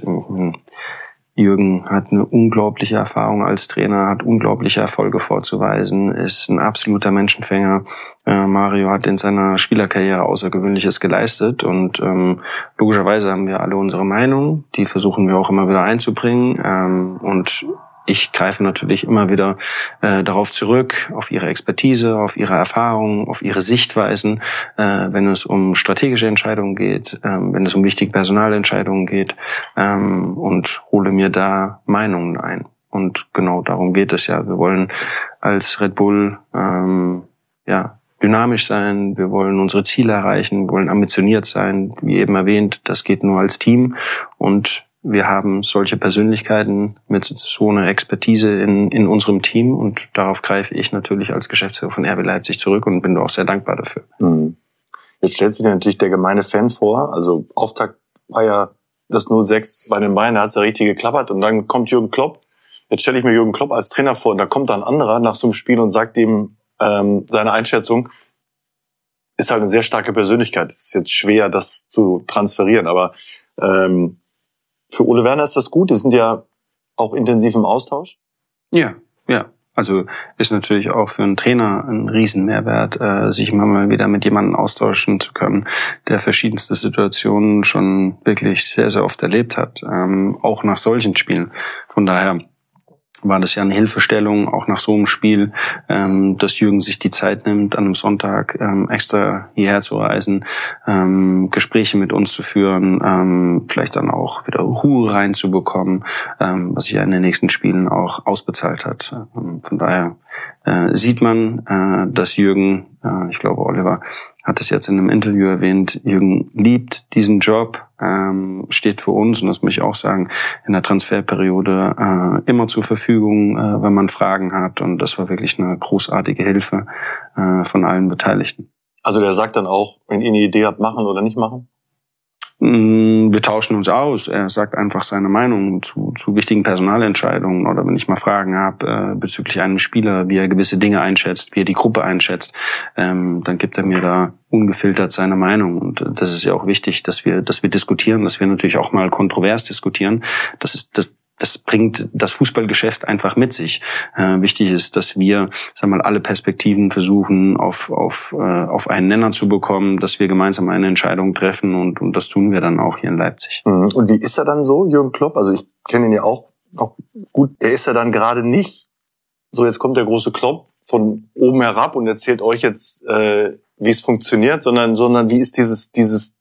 Jürgen hat eine unglaubliche Erfahrung als Trainer, hat unglaubliche Erfolge vorzuweisen, ist ein absoluter Menschenfänger. Mario hat in seiner Spielerkarriere Außergewöhnliches geleistet und logischerweise haben wir alle unsere Meinung, die versuchen wir auch immer wieder einzubringen und ich greife natürlich immer wieder darauf zurück, auf ihre Expertise, auf ihre Erfahrungen, auf ihre Sichtweisen, wenn es um strategische Entscheidungen geht, wenn es um wichtige Personalentscheidungen geht und hole mir da Meinungen ein. Und genau darum geht es ja. Wir wollen als Red Bull dynamisch sein, wir wollen unsere Ziele erreichen, wir wollen ambitioniert sein, wie eben erwähnt, das geht nur als Team und wir haben solche Persönlichkeiten mit so einer Expertise in unserem Team und darauf greife ich natürlich als Geschäftsführer von RB Leipzig zurück und bin auch sehr dankbar dafür. Jetzt stellt sich dir natürlich der gemeine Fan vor, also Auftakt war ja das 0-6 bei den Bayern, da hat es ja richtig geklappert und dann kommt Jürgen Klopp. Jetzt stelle ich mir Jürgen Klopp als Trainer vor und da kommt da ein anderer nach so einem Spiel und sagt ihm seine Einschätzung, ist halt eine sehr starke Persönlichkeit. Es ist jetzt schwer, das zu transferieren, aber für Ole Werner ist das gut? Die sind ja auch intensiv im Austausch? Ja. Also ist natürlich auch für einen Trainer ein Riesenmehrwert, sich immer mal wieder mit jemandem austauschen zu können, der verschiedenste Situationen schon wirklich sehr, sehr oft erlebt hat, auch nach solchen Spielen. Von daher war das ja eine Hilfestellung, auch nach so einem Spiel, dass Jürgen sich die Zeit nimmt, an einem Sonntag extra hierher zu reisen, Gespräche mit uns zu führen, vielleicht dann auch wieder Ruhe reinzubekommen, was sich ja in den nächsten Spielen auch ausbezahlt hat. Von daher sieht man, dass Jürgen, ich glaube Oliver hat es jetzt in einem Interview erwähnt, Jürgen liebt diesen Job, steht für uns, und das muss ich auch sagen, in der Transferperiode immer zur Verfügung, wenn man Fragen hat. Und das war wirklich eine großartige Hilfe von allen Beteiligten. Also der sagt dann auch, wenn ihr eine Idee habt, machen oder nicht machen? Wir tauschen uns aus. Er sagt einfach seine Meinung zu wichtigen Personalentscheidungen oder wenn ich mal Fragen habe bezüglich einem Spieler, wie er gewisse Dinge einschätzt, wie er die Gruppe einschätzt, dann gibt er mir da ungefiltert seine Meinung. Und das ist ja auch wichtig, dass wir diskutieren, dass wir natürlich auch mal kontrovers diskutieren. Das bringt das Fußballgeschäft einfach mit sich. Wichtig ist, dass wir, alle Perspektiven versuchen, auf einen Nenner zu bekommen, dass wir gemeinsam eine Entscheidung treffen und das tun wir dann auch hier in Leipzig. Und wie ist er dann so, Jürgen Klopp? Also ich kenne ihn ja auch noch gut. Er ist ja dann gerade nicht so, jetzt kommt der große Klopp von oben herab und erzählt euch jetzt, wie es funktioniert, sondern wie ist dieses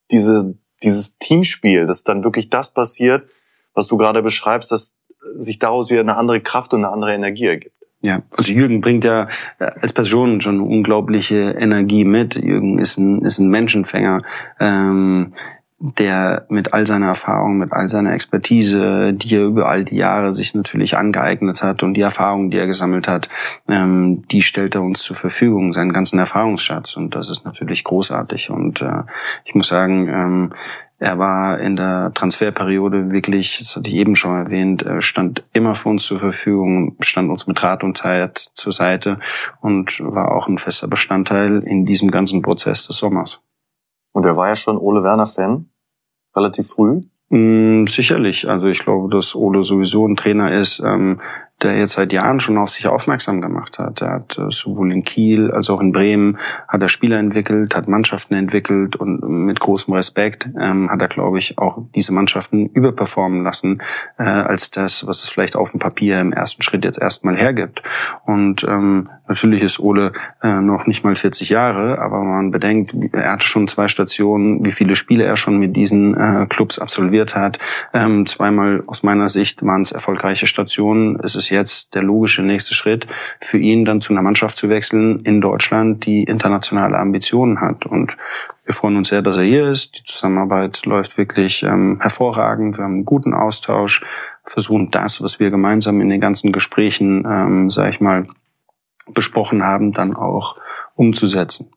Teamspiel, dass dann wirklich das passiert, was du gerade beschreibst, dass sich daraus wieder eine andere Kraft und eine andere Energie ergibt. Ja, also Jürgen bringt ja als Person schon eine unglaubliche Energie mit. Jürgen ist ein Menschenfänger, der mit all seiner Erfahrung, mit all seiner Expertise, die er über all die Jahre sich natürlich angeeignet hat und die Erfahrungen, die er gesammelt hat, die stellt er uns zur Verfügung, seinen ganzen Erfahrungsschatz. Und das ist natürlich großartig. Und ich muss sagen, er war in der Transferperiode wirklich, das hatte ich eben schon erwähnt, stand immer für uns zur Verfügung, stand uns mit Rat und Tat zur Seite und war auch ein fester Bestandteil in diesem ganzen Prozess des Sommers. Und er war ja schon Ole Werner-Fan, relativ früh. Sicherlich. Also ich glaube, dass Ole sowieso ein Trainer ist, der jetzt seit Jahren schon auf sich aufmerksam gemacht hat. Er hat sowohl in Kiel als auch in Bremen hat er Spieler entwickelt, hat Mannschaften entwickelt und mit großem Respekt hat er, glaube ich, auch diese Mannschaften überperformen lassen, als das, was es vielleicht auf dem Papier im ersten Schritt jetzt erstmal hergibt. Und natürlich ist Ole noch nicht mal 40 Jahre, aber man bedenkt, er hatte schon 2 Stationen, wie viele Spiele er schon mit diesen Clubs absolviert hat. Zweimal aus meiner Sicht waren es erfolgreiche Stationen. Es ist jetzt der logische nächste Schritt für ihn, dann zu einer Mannschaft zu wechseln in Deutschland, die internationale Ambitionen hat. Und wir freuen uns sehr, dass er hier ist. Die Zusammenarbeit läuft wirklich hervorragend. Wir haben einen guten Austausch, versuchen das, was wir gemeinsam in den ganzen Gesprächen, sag ich mal, besprochen haben, dann auch umzusetzen.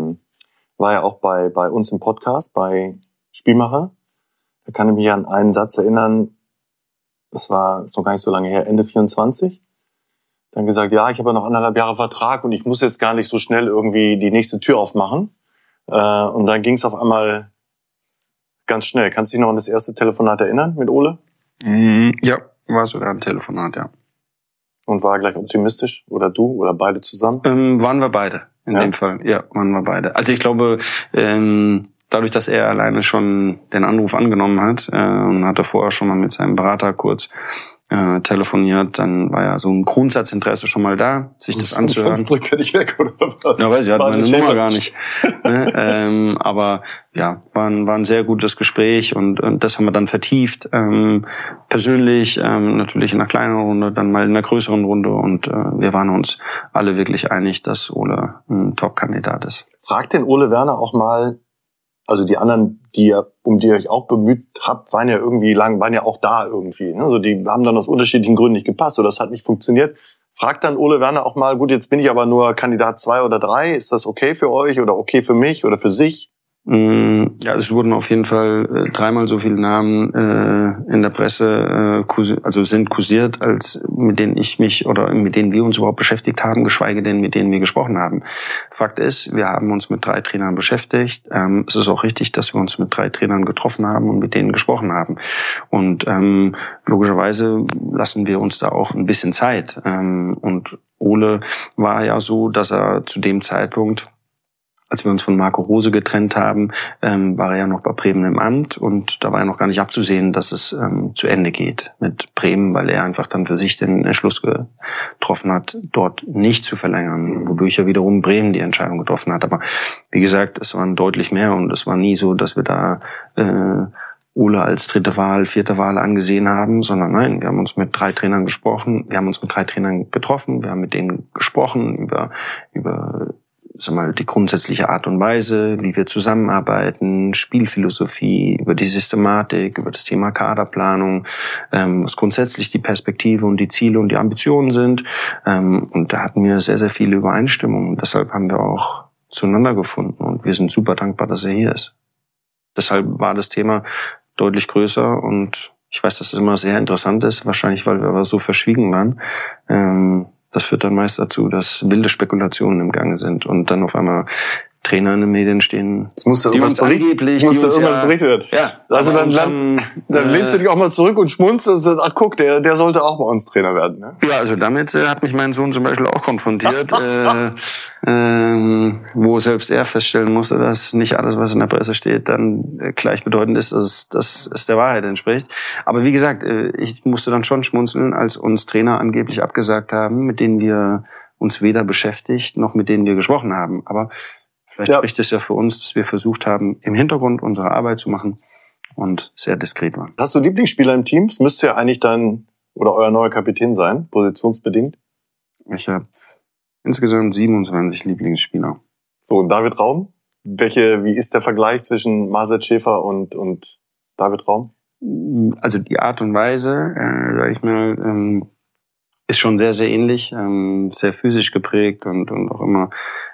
War ja auch bei uns im Podcast, bei Spielmacher. Da kann ich mich an einen Satz erinnern, das war noch gar nicht so lange her, Ende 24. Dann gesagt, ja, ich habe ja noch 1,5 Jahre Vertrag und ich muss jetzt gar nicht so schnell irgendwie die nächste Tür aufmachen. Und dann ging es auf einmal ganz schnell. Kannst du dich noch an das erste Telefonat erinnern mit Ole? Ja, war sogar ein Telefonat, ja. Und war er gleich optimistisch? Oder du? Oder beide zusammen? Waren wir beide in dem Fall. Ja, waren wir beide. Also ich glaube, dadurch, dass er alleine schon den Anruf angenommen hat und hatte vorher schon mal mit seinem Berater kurz telefoniert, dann war ja so ein Grundsatzinteresse schon mal da, sich das anzuhören. Sonst drückt er dich weg, oder was? Ja, weiß ich, hatte meine Nummer gar nicht. Aber ja, war ein sehr gutes Gespräch und das haben wir dann vertieft. Persönlich, natürlich in einer kleineren Runde, dann mal in einer größeren Runde und wir waren uns alle wirklich einig, dass Ole ein Top-Kandidat ist. Fragt den Ole Werner auch mal, also die anderen, um die ihr euch auch bemüht habt, waren ja auch da irgendwie. Ne? Also die haben dann aus unterschiedlichen Gründen nicht gepasst oder das hat nicht funktioniert. Fragt dann Ole Werner auch mal, gut, jetzt bin ich aber nur Kandidat 2 oder 3, ist das okay für euch oder okay für mich oder für sich? Ja, es wurden auf jeden Fall 3-mal so viele Namen in der Presse sind kursiert, als mit denen ich mich oder mit denen wir uns überhaupt beschäftigt haben, geschweige denn mit denen wir gesprochen haben. Fakt ist, wir haben uns mit 3 Trainern beschäftigt. Es ist auch richtig, dass wir uns mit 3 Trainern getroffen haben und mit denen gesprochen haben. Und logischerweise lassen wir uns da auch ein bisschen Zeit. Und Ole war ja so, dass er zu dem Zeitpunkt, als wir uns von Marco Rose getrennt haben, war er ja noch bei Bremen im Amt und da war ja noch gar nicht abzusehen, dass es zu Ende geht mit Bremen, weil er einfach dann für sich den Entschluss getroffen hat, dort nicht zu verlängern, wodurch er wiederum Bremen die Entscheidung getroffen hat. Aber wie gesagt, es waren deutlich mehr und es war nie so, dass wir da Ole als 3. Wahl, 4. Wahl angesehen haben, sondern nein, wir haben uns mit 3 Trainern gesprochen, wir haben uns mit 3 Trainern getroffen, wir haben mit denen gesprochen über die grundsätzliche Art und Weise, wie wir zusammenarbeiten, Spielphilosophie, über die Systematik, über das Thema Kaderplanung, was grundsätzlich die Perspektive und die Ziele und die Ambitionen sind. Und da hatten wir sehr, sehr viele Übereinstimmungen. Und deshalb haben wir auch zueinander gefunden. Und wir sind super dankbar, dass er hier ist. Deshalb war das Thema deutlich größer. Und ich weiß, dass es immer sehr interessant ist, wahrscheinlich, weil wir aber so verschwiegen waren. Das führt dann meist dazu, dass wilde Spekulationen im Gange sind und dann auf einmal Trainer in den Medien stehen, die uns angeblich, irgendwas berichtet. Ja, also dann lehnst du dich auch mal zurück und schmunzelst und sagst, ach guck, der sollte auch bei uns Trainer werden. Ne? Ja, also damit hat mich mein Sohn zum Beispiel auch konfrontiert, wo selbst er feststellen musste, dass nicht alles, was in der Presse steht, dann gleichbedeutend ist, dass es der Wahrheit entspricht. Aber wie gesagt, ich musste dann schon schmunzeln, als uns Trainer angeblich abgesagt haben, mit denen wir uns weder beschäftigt, noch mit denen wir gesprochen haben. Aber vielleicht spricht es ja für uns, dass wir versucht haben, im Hintergrund unsere Arbeit zu machen und sehr diskret waren. Hast du Lieblingsspieler im Team? Das müsste ja eigentlich dann oder euer neuer Kapitän sein, positionsbedingt. Ich habe insgesamt 27 Lieblingsspieler. So, und David Raum? Wie ist der Vergleich zwischen Marcel Schäfer und David Raum? Also die Art und Weise, sag ich mal, ist schon sehr, sehr ähnlich, sehr physisch geprägt und auch immer,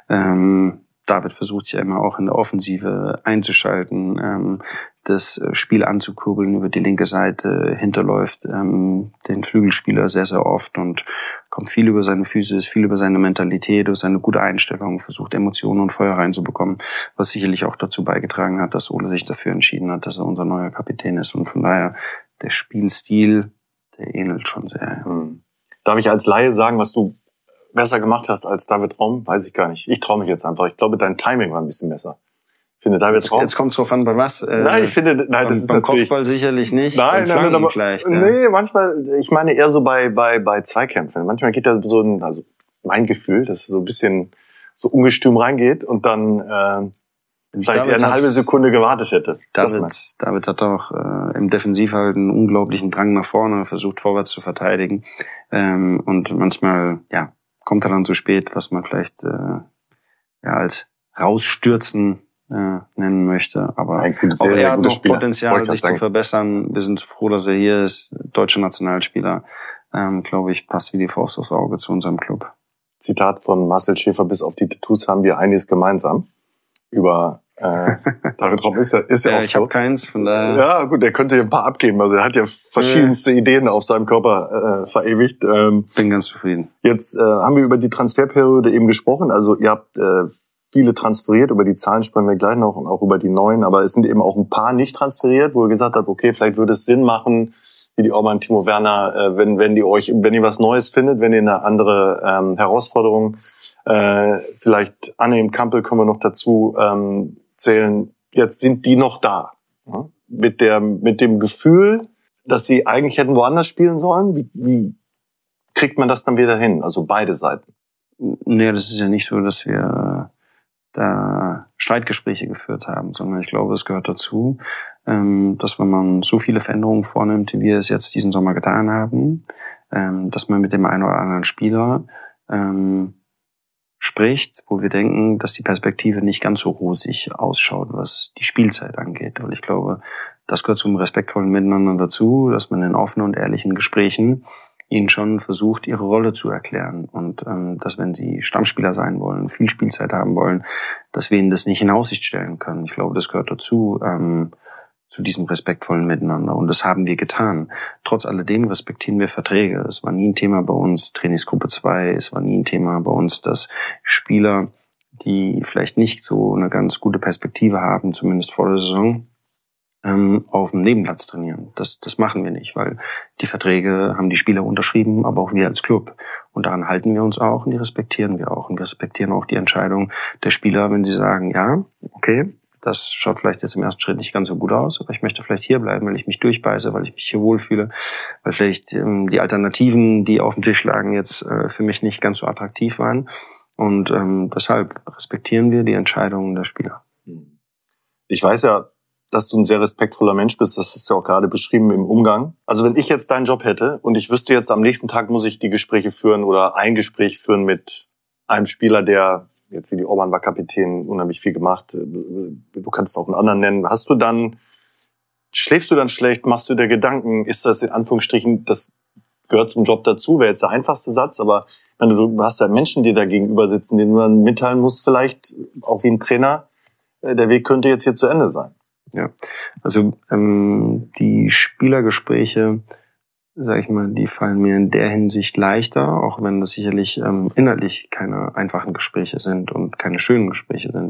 David versucht sich ja immer auch in der Offensive einzuschalten, das Spiel anzukurbeln, über die linke Seite hinterläuft den Flügelspieler sehr, sehr oft und kommt viel über seine Physis, viel über seine Mentalität, über seine gute Einstellung, versucht Emotionen und Feuer reinzubekommen, was sicherlich auch dazu beigetragen hat, dass Ole sich dafür entschieden hat, dass er unser neuer Kapitän ist und von daher der Spielstil, der ähnelt schon sehr. Darf ich als Laie sagen, was du besser gemacht hast als David Raum? Weiß ich gar nicht. Ich traue mich jetzt einfach. Ich glaube, dein Timing war ein bisschen besser. Ich finde David Raum... Jetzt kommt es drauf an, bei was? Nein, ich finde... Nein, das ist beim natürlich... Kopfball sicherlich nicht, nein, beim Flanken aber, vielleicht. Nee, manchmal... Ich meine eher so bei Zweikämpfen. Manchmal geht da so ein... Also mein Gefühl, dass es so ein bisschen so ungestüm reingeht und dann vielleicht eher eine halbe Sekunde gewartet hätte. David hat auch im Defensivverhalten einen unglaublichen Drang nach vorne, versucht vorwärts zu verteidigen. Und manchmal kommt er dann zu spät, was man vielleicht als rausstürzen nennen möchte. Aber auch er hat noch Potenzial, sich zu verbessern. Wir sind froh, dass er hier ist. Deutscher Nationalspieler, glaube ich, passt wie die Faust aufs Auge zu unserem Club. Zitat von Marcel Schäfer: Bis auf die Tattoos haben wir einiges gemeinsam. Über David Raum ist ja auch so. Ich habe keins, von daher. Ja, gut, der könnte ja ein paar abgeben. Also er hat ja verschiedenste Ideen auf seinem Körper verewigt. Bin ganz zufrieden. Jetzt haben wir über die Transferperiode eben gesprochen. Also ihr habt viele transferiert. Über die Zahlen sprechen wir gleich noch und auch über die neuen. Aber es sind eben auch ein paar nicht transferiert, wo ihr gesagt habt, okay, vielleicht würde es Sinn machen, wie die Orban, Timo Werner, wenn ihr was Neues findet, wenn ihr eine andere Herausforderung vielleicht Anne Kampel können wir noch dazu zählen. Jetzt sind die noch da. Ja? Mit dem Gefühl, dass sie eigentlich hätten woanders spielen sollen. Wie kriegt man das dann wieder hin? Also beide Seiten. Nee, das ist ja nicht so, dass wir da Streitgespräche geführt haben, sondern ich glaube, es gehört dazu, dass wenn man so viele Veränderungen vornimmt, wie wir es jetzt diesen Sommer getan haben, dass man mit dem einen oder anderen Spieler spricht, wo wir denken, dass die Perspektive nicht ganz so rosig ausschaut, was die Spielzeit angeht. Weil ich glaube, das gehört zum respektvollen Miteinander dazu, dass man in offenen und ehrlichen Gesprächen ihnen schon versucht, ihre Rolle zu erklären. Und dass, wenn sie Stammspieler sein wollen, viel Spielzeit haben wollen, dass wir ihnen das nicht in Aussicht stellen können. Ich glaube, das gehört dazu, zu diesem respektvollen Miteinander. Und das haben wir getan. Trotz alledem respektieren wir Verträge. Es war nie ein Thema bei uns, Trainingsgruppe 2, es war nie ein Thema bei uns, dass Spieler, die vielleicht nicht so eine ganz gute Perspektive haben, zumindest vor der Saison, auf dem Nebenplatz trainieren. Das machen wir nicht, weil die Verträge haben die Spieler unterschrieben, aber auch wir als Club. Und daran halten wir uns auch und die respektieren wir auch. Und wir respektieren auch die Entscheidung der Spieler, wenn sie sagen, ja, okay, das schaut vielleicht jetzt im ersten Schritt nicht ganz so gut aus, aber ich möchte vielleicht hier bleiben, weil ich mich durchbeiße, weil ich mich hier wohlfühle, weil vielleicht die Alternativen, die auf dem Tisch lagen, jetzt für mich nicht ganz so attraktiv waren. Und deshalb respektieren wir die Entscheidungen der Spieler. Ich weiß ja, dass du ein sehr respektvoller Mensch bist. Das ist ja auch gerade beschrieben im Umgang. Also wenn ich jetzt deinen Job hätte und ich wüsste jetzt, am nächsten Tag muss ich die Gespräche führen oder ein Gespräch führen mit einem Spieler, der jetzt wie die Orban war Kapitän, unheimlich viel gemacht. Du kannst auch einen anderen nennen. Schläfst du dann schlecht? Machst du dir Gedanken? Ist das in Anführungsstrichen, das gehört zum Job dazu, wäre jetzt der einfachste Satz, aber wenn du hast ja Menschen, die da gegenüber sitzen, denen du dann mitteilen musst, vielleicht auch wie ein Trainer, der Weg könnte jetzt hier zu Ende sein. Ja, also die Spielergespräche, sag ich mal, die fallen mir in der Hinsicht leichter, auch wenn das sicherlich inhaltlich keine einfachen Gespräche sind und keine schönen Gespräche sind.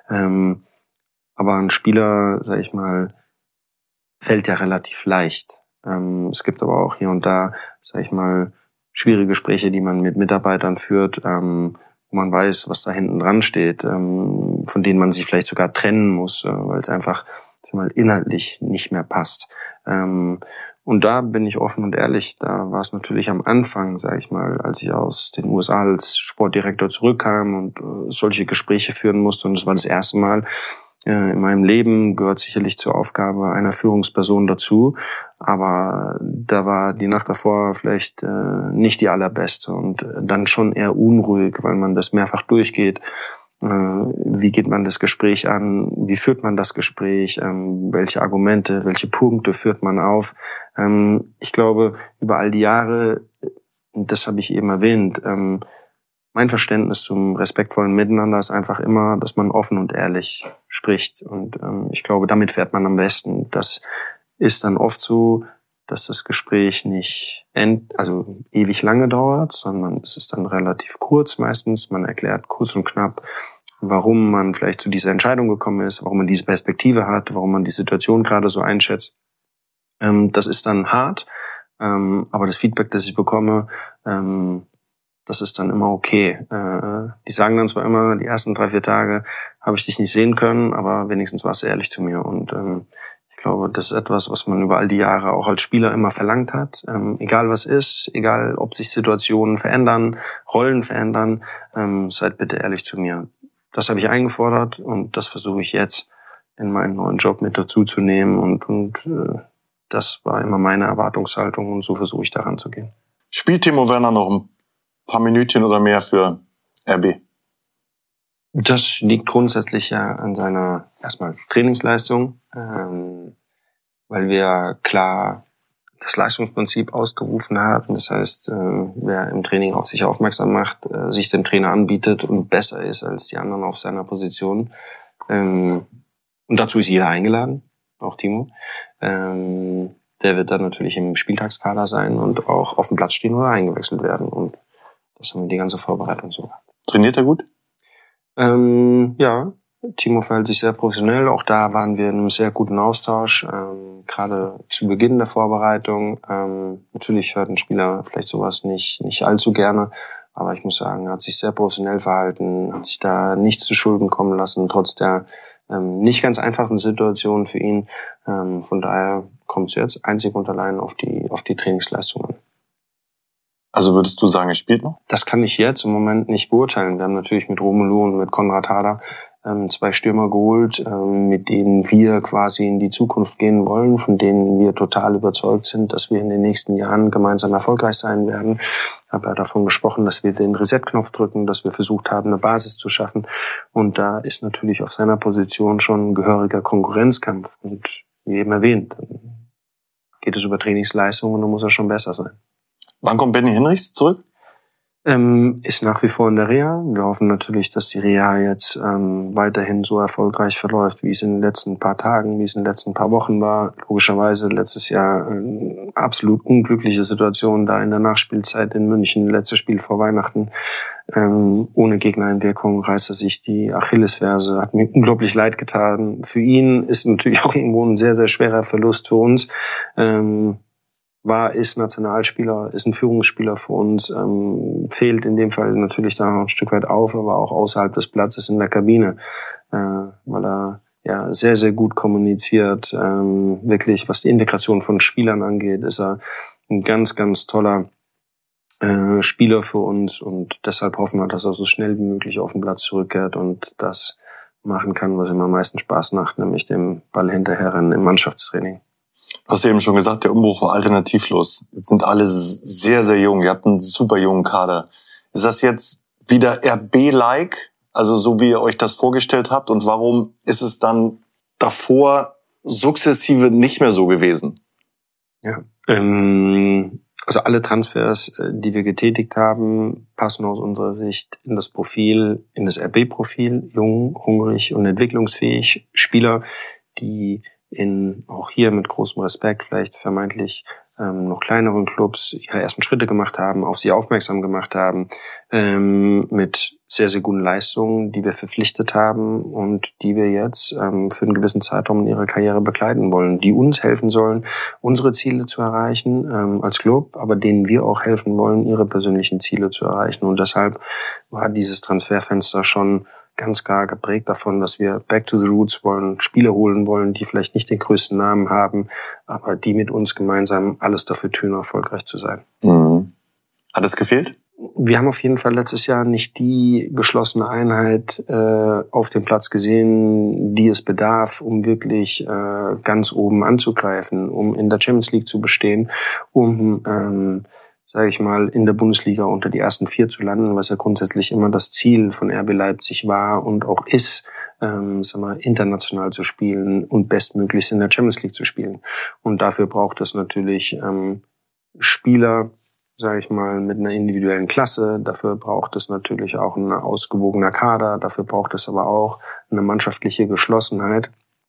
Aber ein Spieler, sag ich mal, fällt ja relativ leicht. Es gibt aber auch hier und da, sag ich mal, schwierige Gespräche, die man mit Mitarbeitern führt, wo man weiß, was da hinten dran steht, von denen man sich vielleicht sogar trennen muss, weil es einfach, sag mal, inhaltlich nicht mehr passt. Und da bin ich offen und ehrlich, da war es natürlich am Anfang, sage ich mal, als ich aus den USA als Sportdirektor zurückkam und solche Gespräche führen musste, und das war das erste Mal in meinem Leben, gehört sicherlich zur Aufgabe einer Führungsperson dazu, aber da war die Nacht davor vielleicht nicht die allerbeste und dann schon eher unruhig, weil man das mehrfach durchgeht. Wie geht man das Gespräch an? Wie führt man das Gespräch? Welche Argumente, welche Punkte führt man auf? Ich glaube, über all die Jahre, das habe ich eben erwähnt, mein Verständnis zum respektvollen Miteinander ist einfach immer, dass man offen und ehrlich spricht. Und ich glaube, damit fährt man am besten. Das ist dann oft so, dass das Gespräch nicht ewig lange dauert, sondern es ist dann relativ kurz meistens. Man erklärt kurz und knapp, warum man vielleicht zu dieser Entscheidung gekommen ist, warum man diese Perspektive hat, warum man die Situation gerade so einschätzt. Das ist dann hart, aber das Feedback, das ich bekomme, das ist dann immer okay. Die sagen dann zwar immer, die ersten 3-4 Tage habe ich dich nicht sehen können, aber wenigstens warst du ehrlich zu mir. Und ich glaube, das ist etwas, was man über all die Jahre auch als Spieler immer verlangt hat. Egal was ist, egal ob sich Situationen verändern, Rollen verändern, seid bitte ehrlich zu mir. Das habe ich eingefordert und das versuche ich jetzt in meinen neuen Job mit dazu zu nehmen. Und das war immer meine Erwartungshaltung und so versuche ich daran zu gehen. Spielt Timo Werner noch ein paar Minütchen oder mehr für RB? Das liegt grundsätzlich ja an seiner erstmal Trainingsleistung, weil wir klar das Leistungsprinzip ausgerufen haben. Das heißt, wer im Training auf sich aufmerksam macht, sich dem Trainer anbietet und besser ist als die anderen auf seiner Position. Und dazu ist jeder eingeladen, auch Timo. Der wird dann natürlich im Spieltagskader sein und auch auf dem Platz stehen oder eingewechselt werden. Und das haben wir die ganze Vorbereitung so gehabt. Trainiert er gut? Ja, Timo verhält sich sehr professionell. Auch da waren wir in einem sehr guten Austausch, gerade zu Beginn der Vorbereitung. Natürlich hört ein Spieler vielleicht sowas nicht allzu gerne, aber ich muss sagen, er hat sich sehr professionell verhalten, hat sich da nichts zu Schulden kommen lassen, trotz der nicht ganz einfachen Situation für ihn. Von daher kommt es jetzt einzig und allein auf die Trainingsleistung an. Also würdest du sagen, er spielt noch? Das kann ich jetzt im Moment nicht beurteilen. Wir haben natürlich mit Romelu und mit Konrad Harder 2 Stürmer geholt, mit denen wir quasi in die Zukunft gehen wollen, von denen wir total überzeugt sind, dass wir in den nächsten Jahren gemeinsam erfolgreich sein werden. Ich habe ja davon gesprochen, dass wir den Reset-Knopf drücken, dass wir versucht haben, eine Basis zu schaffen. Und da ist natürlich auf seiner Position schon ein gehöriger Konkurrenzkampf. Und wie eben erwähnt, dann geht es über Trainingsleistung und dann muss er schon besser sein. Wann kommt Benny Henrichs zurück? Ist nach wie vor in der Reha. Wir hoffen natürlich, dass die Reha jetzt weiterhin so erfolgreich verläuft, wie es in den letzten paar Tagen, wie es in den letzten paar Wochen war. Logischerweise letztes Jahr eine absolut unglückliche Situation da in der Nachspielzeit in München, letztes Spiel vor Weihnachten. Ohne Gegnereinwirkung reißt er sich die Achillesferse, hat mir unglaublich leid getan. Für ihn ist natürlich auch irgendwo ein sehr, sehr schwerer Verlust für uns. Ist Nationalspieler, ist ein Führungsspieler für uns, fehlt in dem Fall natürlich da noch ein Stück weit auf, aber auch außerhalb des Platzes in der Kabine, weil er ja sehr, sehr gut kommuniziert. Wirklich, was die Integration von Spielern angeht, ist er ein ganz, ganz toller Spieler für uns und deshalb hoffen wir, dass er so schnell wie möglich auf den Platz zurückkehrt und das machen kann, was ihm am meisten Spaß macht, nämlich dem Ball hinterherrennen im Mannschaftstraining. Du hast eben schon gesagt, der Umbruch war alternativlos. Jetzt sind alle sehr, sehr jung. Ihr habt einen super jungen Kader. Ist das jetzt wieder RB-like, also so wie ihr euch das vorgestellt habt? Und warum ist es dann davor sukzessive nicht mehr so gewesen? Ja, also alle Transfers, die wir getätigt haben, passen aus unserer Sicht in das Profil, in das RB-Profil. Jung, hungrig und entwicklungsfähig. Spieler, die auch hier mit großem Respekt vielleicht vermeintlich noch kleineren Clubs ihre ersten Schritte gemacht haben, auf sie aufmerksam gemacht haben, mit sehr, sehr guten Leistungen, die wir verpflichtet haben und die wir jetzt für einen gewissen Zeitraum in ihrer Karriere begleiten wollen, die uns helfen sollen, unsere Ziele zu erreichen als Club, aber denen wir auch helfen wollen, ihre persönlichen Ziele zu erreichen. Und deshalb war dieses Transferfenster schon ganz klar geprägt davon, dass wir back to the roots wollen, Spieler holen wollen, die vielleicht nicht den größten Namen haben, aber die mit uns gemeinsam alles dafür tun, erfolgreich zu sein. Mhm. Hat es gefehlt? Wir haben auf jeden Fall letztes Jahr nicht die geschlossene Einheit auf dem Platz gesehen, die es bedarf, um wirklich ganz oben anzugreifen, um in der Champions League zu bestehen, um sage ich mal, in der Bundesliga unter die ersten 4 zu landen, was ja grundsätzlich immer das Ziel von RB Leipzig war und auch ist, international zu spielen und bestmöglichst in der Champions League zu spielen. Und dafür braucht es natürlich Spieler, sage ich mal, mit einer individuellen Klasse. Dafür braucht es natürlich auch ein ausgewogener Kader. Dafür braucht es aber auch eine mannschaftliche Geschlossenheit,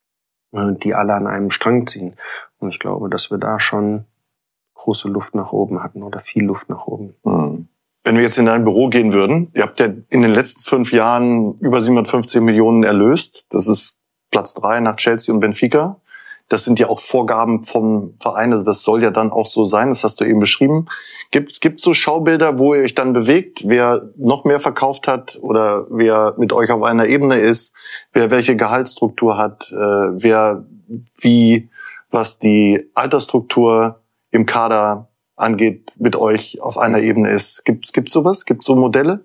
die alle an einem Strang ziehen. Und ich glaube, dass wir da schon große Luft nach oben hatten oder viel Luft nach oben. Wenn wir jetzt in dein Büro gehen würden, ihr habt ja in den letzten 5 Jahren über 750 Millionen erlöst. Das ist Platz 3 nach Chelsea und Benfica. Das sind ja auch Vorgaben vom Verein. Also das soll ja dann auch so sein. Das hast du eben beschrieben. Gibt's so Schaubilder, wo ihr euch dann bewegt, wer noch mehr verkauft hat oder wer mit euch auf einer Ebene ist, wer welche Gehaltsstruktur hat, wer wie, was die Altersstruktur im Kader angeht, mit euch auf einer Ebene ist. Gibt's sowas? Gibt's so Modelle?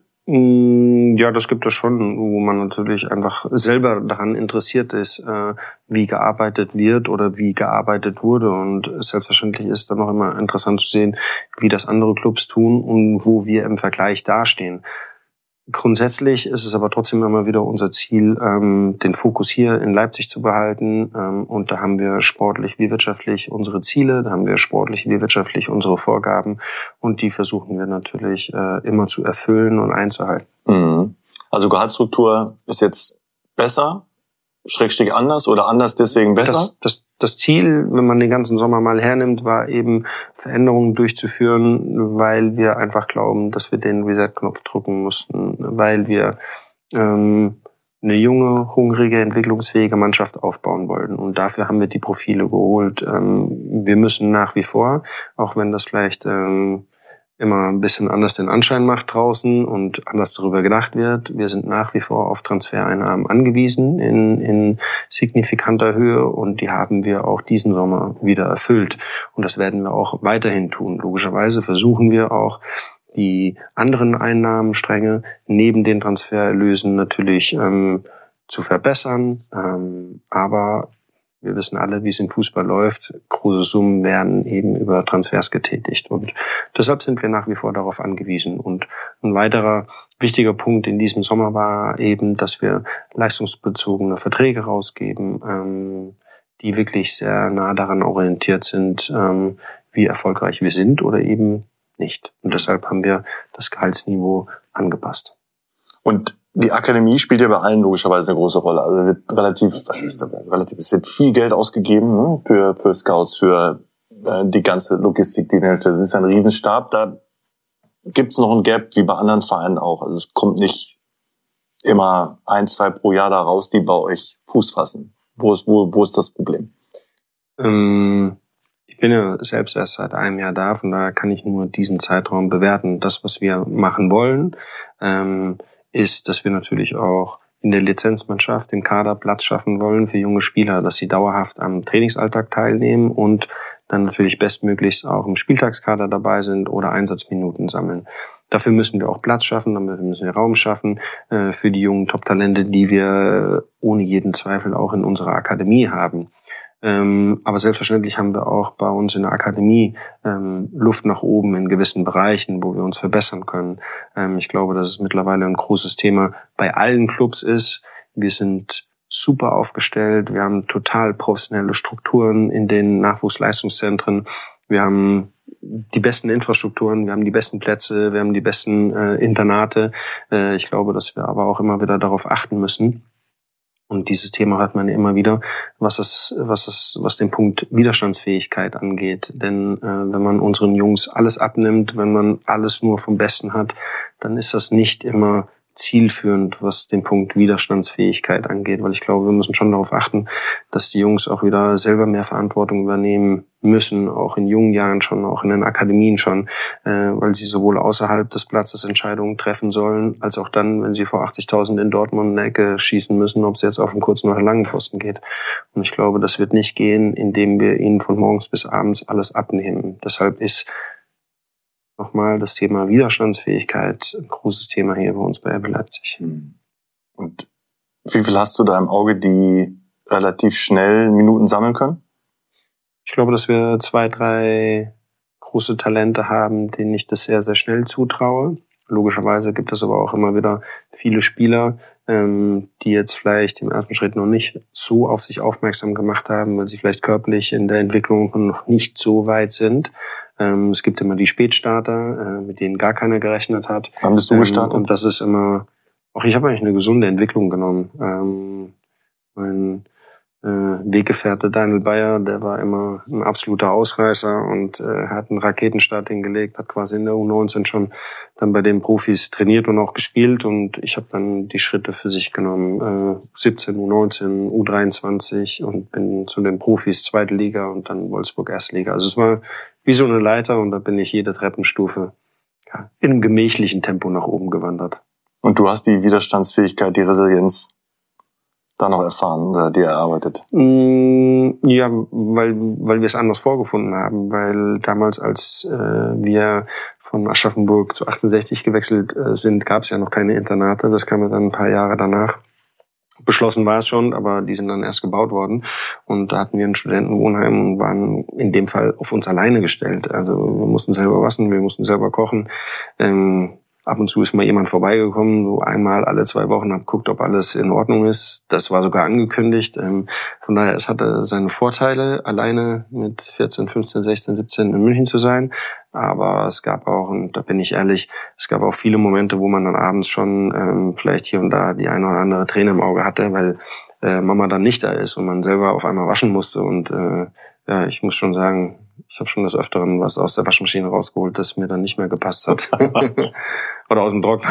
Ja, das gibt es schon, wo man natürlich einfach selber daran interessiert ist, wie gearbeitet wird oder wie gearbeitet wurde. Und selbstverständlich ist dann auch immer interessant zu sehen, wie das andere Clubs tun und wo wir im Vergleich dastehen. Grundsätzlich ist es aber trotzdem immer wieder unser Ziel, den Fokus hier in Leipzig zu behalten. Und da haben wir sportlich wie wirtschaftlich unsere Ziele, da haben wir sportlich wie wirtschaftlich unsere Vorgaben. Und die versuchen wir natürlich immer zu erfüllen und einzuhalten. Also Gehaltsstruktur ist jetzt besser, Schrägstrich anders oder anders deswegen besser? Das Ziel, wenn man den ganzen Sommer mal hernimmt, war eben Veränderungen durchzuführen, weil wir einfach glauben, dass wir den Reset-Knopf drücken mussten, weil wir eine junge, hungrige, entwicklungsfähige Mannschaft aufbauen wollten. Und dafür haben wir die Profile geholt. Wir müssen nach wie vor, auch wenn das vielleicht immer ein bisschen anders den Anschein macht draußen und anders darüber gedacht wird. Wir sind nach wie vor auf Transfereinnahmen angewiesen in signifikanter Höhe und die haben wir auch diesen Sommer wieder erfüllt. Und das werden wir auch weiterhin tun. Logischerweise versuchen wir auch, die anderen Einnahmenstränge neben den Transfererlösen natürlich zu verbessern. Aber wir wissen alle, wie es im Fußball läuft. Große Summen werden eben über Transfers getätigt. Und deshalb sind wir nach wie vor darauf angewiesen. Und ein weiterer wichtiger Punkt in diesem Sommer war eben, dass wir leistungsbezogene Verträge rausgeben, die wirklich sehr nah daran orientiert sind, wie erfolgreich wir sind oder eben nicht. Und deshalb haben wir das Gehaltsniveau angepasst. Und die Akademie spielt ja bei allen logischerweise eine große Rolle. Also es wird viel Geld ausgegeben, ne, für Scouts, für die ganze Logistik, die dahinter steht. Das ist ein Riesenstab. Da gibt's noch ein Gap, wie bei anderen Vereinen auch. Also es kommt nicht immer 1, 2 pro Jahr da raus, die bei euch Fuß fassen. Wo ist das Problem? Ich bin ja selbst erst seit einem Jahr da, von daher kann ich nur diesen Zeitraum bewerten. Das, was wir machen wollen, ist, dass wir natürlich auch in der Lizenzmannschaft im Kader Platz schaffen wollen für junge Spieler, dass sie dauerhaft am Trainingsalltag teilnehmen und dann natürlich bestmöglichst auch im Spieltagskader dabei sind oder Einsatzminuten sammeln. Dafür müssen wir auch Platz schaffen, damit müssen wir Raum schaffen für die jungen Top-Talente, die wir ohne jeden Zweifel auch in unserer Akademie haben. Aber selbstverständlich haben wir auch bei uns in der Akademie Luft nach oben in gewissen Bereichen, wo wir uns verbessern können. Ich glaube, dass es mittlerweile ein großes Thema bei allen Clubs ist. Wir sind super aufgestellt. Wir haben total professionelle Strukturen in den Nachwuchsleistungszentren. Wir haben die besten Infrastrukturen, wir haben die besten Plätze, wir haben die besten Internate. Ich glaube, dass wir aber auch immer wieder darauf achten müssen. Und dieses Thema hat man immer wieder, was den Punkt Widerstandsfähigkeit angeht. Denn wenn man unseren Jungs alles abnimmt, wenn man alles nur vom Besten hat, dann ist das nicht immer zielführend, was den Punkt Widerstandsfähigkeit angeht. Weil ich glaube, wir müssen schon darauf achten, dass die Jungs auch wieder selber mehr Verantwortung übernehmen müssen, auch in jungen Jahren schon, auch in den Akademien schon, weil sie sowohl außerhalb des Platzes Entscheidungen treffen sollen, als auch dann, wenn sie vor 80.000 in Dortmund in der Ecke schießen müssen, ob es jetzt auf einen kurzen oder langen Pfosten geht. Und ich glaube, das wird nicht gehen, indem wir ihnen von morgens bis abends alles abnehmen. Deshalb ist nochmal das Thema Widerstandsfähigkeit ein großes Thema hier bei uns bei RB Leipzig. Und wie viel hast du da im Auge, die relativ schnell Minuten sammeln können? Ich glaube, dass wir 2, 3 große Talente haben, denen ich das sehr, sehr schnell zutraue. Logischerweise gibt es aber auch immer wieder viele Spieler, die jetzt vielleicht im ersten Schritt noch nicht so auf sich aufmerksam gemacht haben, weil sie vielleicht körperlich in der Entwicklung noch nicht so weit sind. Es gibt immer die Spätstarter, mit denen gar keiner gerechnet hat. Wann bist du gestartet? Und das ist immer, auch ich habe eigentlich eine gesunde Entwicklung genommen. Mein Weggefährte Daniel Bayer, der war immer ein absoluter Ausreißer und hat einen Raketenstart hingelegt, hat quasi in der U19 schon dann bei den Profis trainiert und auch gespielt, und ich habe dann die Schritte für sich genommen, 17, U19, U23 und bin zu den Profis zweite Liga und dann Wolfsburg Erstliga. Also es war wie so eine Leiter, und da bin ich jede Treppenstufe in einem gemächlichen Tempo nach oben gewandert. Und du hast die Widerstandsfähigkeit, die Resilienz da noch erfahren oder dir erarbeitet? Ja, weil wir es anders vorgefunden haben. Weil damals, als wir von Aschaffenburg zu 1860 gewechselt sind, gab es ja noch keine Internate. Das kam ja dann ein paar Jahre danach. Beschlossen war es schon, aber die sind dann erst gebaut worden. Und da hatten wir ein Studentenwohnheim und waren in dem Fall auf uns alleine gestellt. Also wir mussten selber waschen, wir mussten selber kochen. Ab und zu ist mal jemand vorbeigekommen, so einmal alle 2 Wochen, hab geguckt, ob alles in Ordnung ist. Das war sogar angekündigt. Von daher, es hatte seine Vorteile, alleine mit 14, 15, 16, 17 in München zu sein. Aber es gab auch, und da bin ich ehrlich, es gab auch viele Momente, wo man dann abends schon vielleicht hier und da die eine oder andere Träne im Auge hatte, weil Mama dann nicht da ist und man selber auf einmal waschen musste. Und ja, ich muss schon sagen, ich habe schon des Öfteren was aus der Waschmaschine rausgeholt, das mir dann nicht mehr gepasst hat. Oder aus dem Trockner.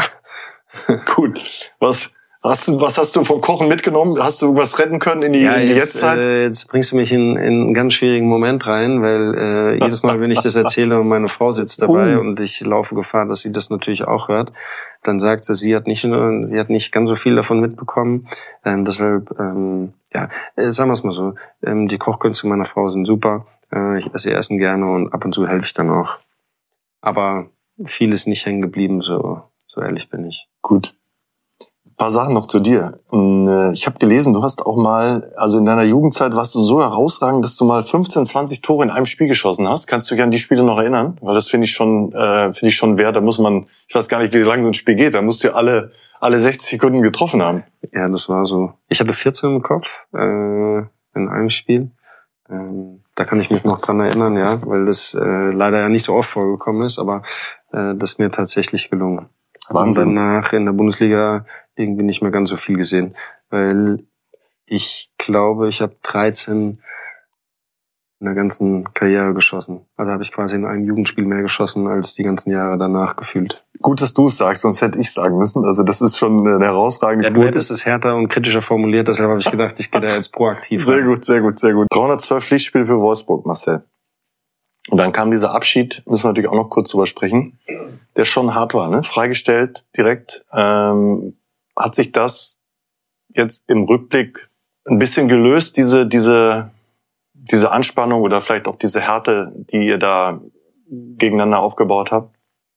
Gut. Was hast du vom Kochen mitgenommen? Hast du was retten können in die Jetztzeit? Jetzt bringst du mich in einen ganz schwierigen Moment rein, weil jedes Mal, wenn ich das erzähle und meine Frau sitzt dabei und ich laufe Gefahr, dass sie das natürlich auch hört, dann sagt sie, sie hat nicht ganz so viel davon mitbekommen. Deshalb, sagen wir es mal so, die Kochkünste meiner Frau sind super. Ich esse ihr Essen gerne und ab und zu helfe ich dann auch. Aber viel ist nicht hängen geblieben, so ehrlich bin ich. Gut. Ein paar Sachen noch zu dir. Ich habe gelesen, du hast auch mal, also in deiner Jugendzeit warst du so herausragend, dass du mal 15, 20 Tore in einem Spiel geschossen hast. Kannst du dich an die Spiele noch erinnern? Weil das finde ich schon wert. Da muss man, ich weiß gar nicht, wie lange so ein Spiel geht. Da musst du alle 60 Sekunden getroffen haben. Ja, das war so. Ich hatte 14 im Kopf in einem Spiel. Da kann ich mich noch dran erinnern, ja, weil das leider ja nicht so oft vorgekommen ist, aber das ist mir tatsächlich gelungen. Wahnsinn. Und danach in der Bundesliga irgendwie nicht mehr ganz so viel gesehen, weil ich glaube, ich habe 13 in der ganzen Karriere geschossen. Also habe ich quasi in einem Jugendspiel mehr geschossen als die ganzen Jahre danach gefühlt. Gut, dass du es sagst, sonst hätte ich sagen müssen. Also das ist schon eine herausragende Quote. Du hättest es härter und kritischer formuliert, deshalb habe ich gedacht, ich gehe da jetzt proaktiv rein. Sehr gut. 312 Pflichtspiele für Wolfsburg, Marcel. Und dann kam dieser Abschied, müssen wir natürlich auch noch kurz drüber sprechen, der schon hart war, ne? Freigestellt direkt. Hat sich das jetzt im Rückblick ein bisschen gelöst, diese Anspannung oder vielleicht auch diese Härte, die ihr da gegeneinander aufgebaut habt?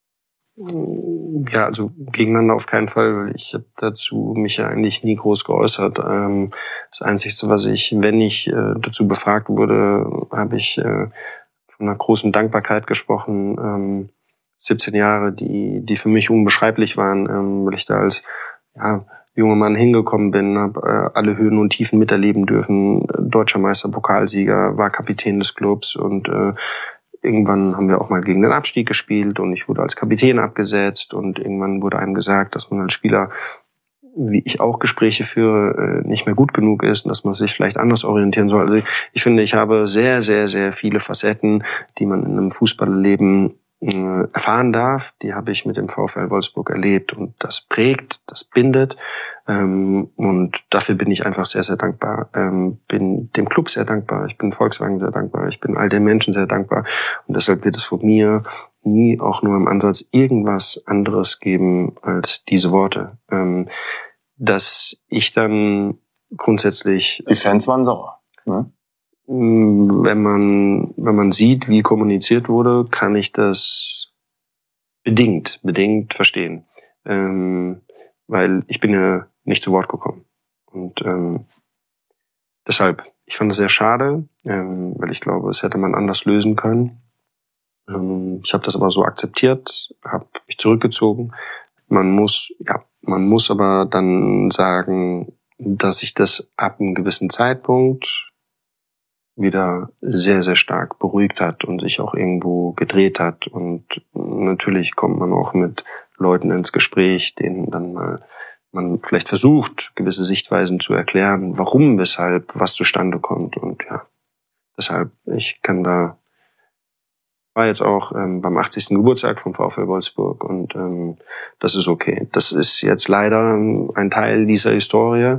Ja, also gegeneinander auf keinen Fall, weil ich habe dazu mich ja eigentlich nie groß geäußert. Das Einzige, was wenn ich dazu befragt wurde, habe ich von einer großen Dankbarkeit gesprochen. 17 Jahre, die für mich unbeschreiblich waren, weil ich da als junger Mann hingekommen bin, habe alle Höhen und Tiefen miterleben dürfen, deutscher Meister, Pokalsieger, war Kapitän des Clubs und irgendwann haben wir auch mal gegen den Abstieg gespielt und ich wurde als Kapitän abgesetzt und irgendwann wurde einem gesagt, dass man als Spieler, wie ich auch Gespräche führe, nicht mehr gut genug ist und dass man sich vielleicht anders orientieren soll. Also ich finde, ich habe sehr, sehr, sehr viele Facetten, die man in einem Fußballleben erfahren darf. Die habe ich mit dem VfL Wolfsburg erlebt und das prägt, das bindet und dafür bin ich einfach sehr, sehr dankbar. Bin dem Club sehr dankbar, ich bin Volkswagen sehr dankbar, ich bin all den Menschen sehr dankbar und deshalb wird es von mir nie auch nur im Ansatz irgendwas anderes geben als diese Worte. Dass ich dann grundsätzlich... Die Fans waren sauer, ne? Wenn man sieht, wie kommuniziert wurde, kann ich das bedingt verstehen. Weil ich bin ja nicht zu Wort gekommen. Und deshalb, ich fand es sehr schade, weil ich glaube, es hätte man anders lösen können. Ich habe das aber so akzeptiert, habe mich zurückgezogen. Man muss aber dann sagen, dass sich das ab einem gewissen Zeitpunkt wieder sehr, sehr stark beruhigt hat und sich auch irgendwo gedreht hat. Und natürlich kommt man auch mit Leuten ins Gespräch, denen dann mal man vielleicht versucht, gewisse Sichtweisen zu erklären, warum, weshalb, was zustande kommt. Und ja, deshalb, war jetzt auch beim 80. Geburtstag vom VfL Wolfsburg und das ist okay. Das ist jetzt leider ein Teil dieser Historie,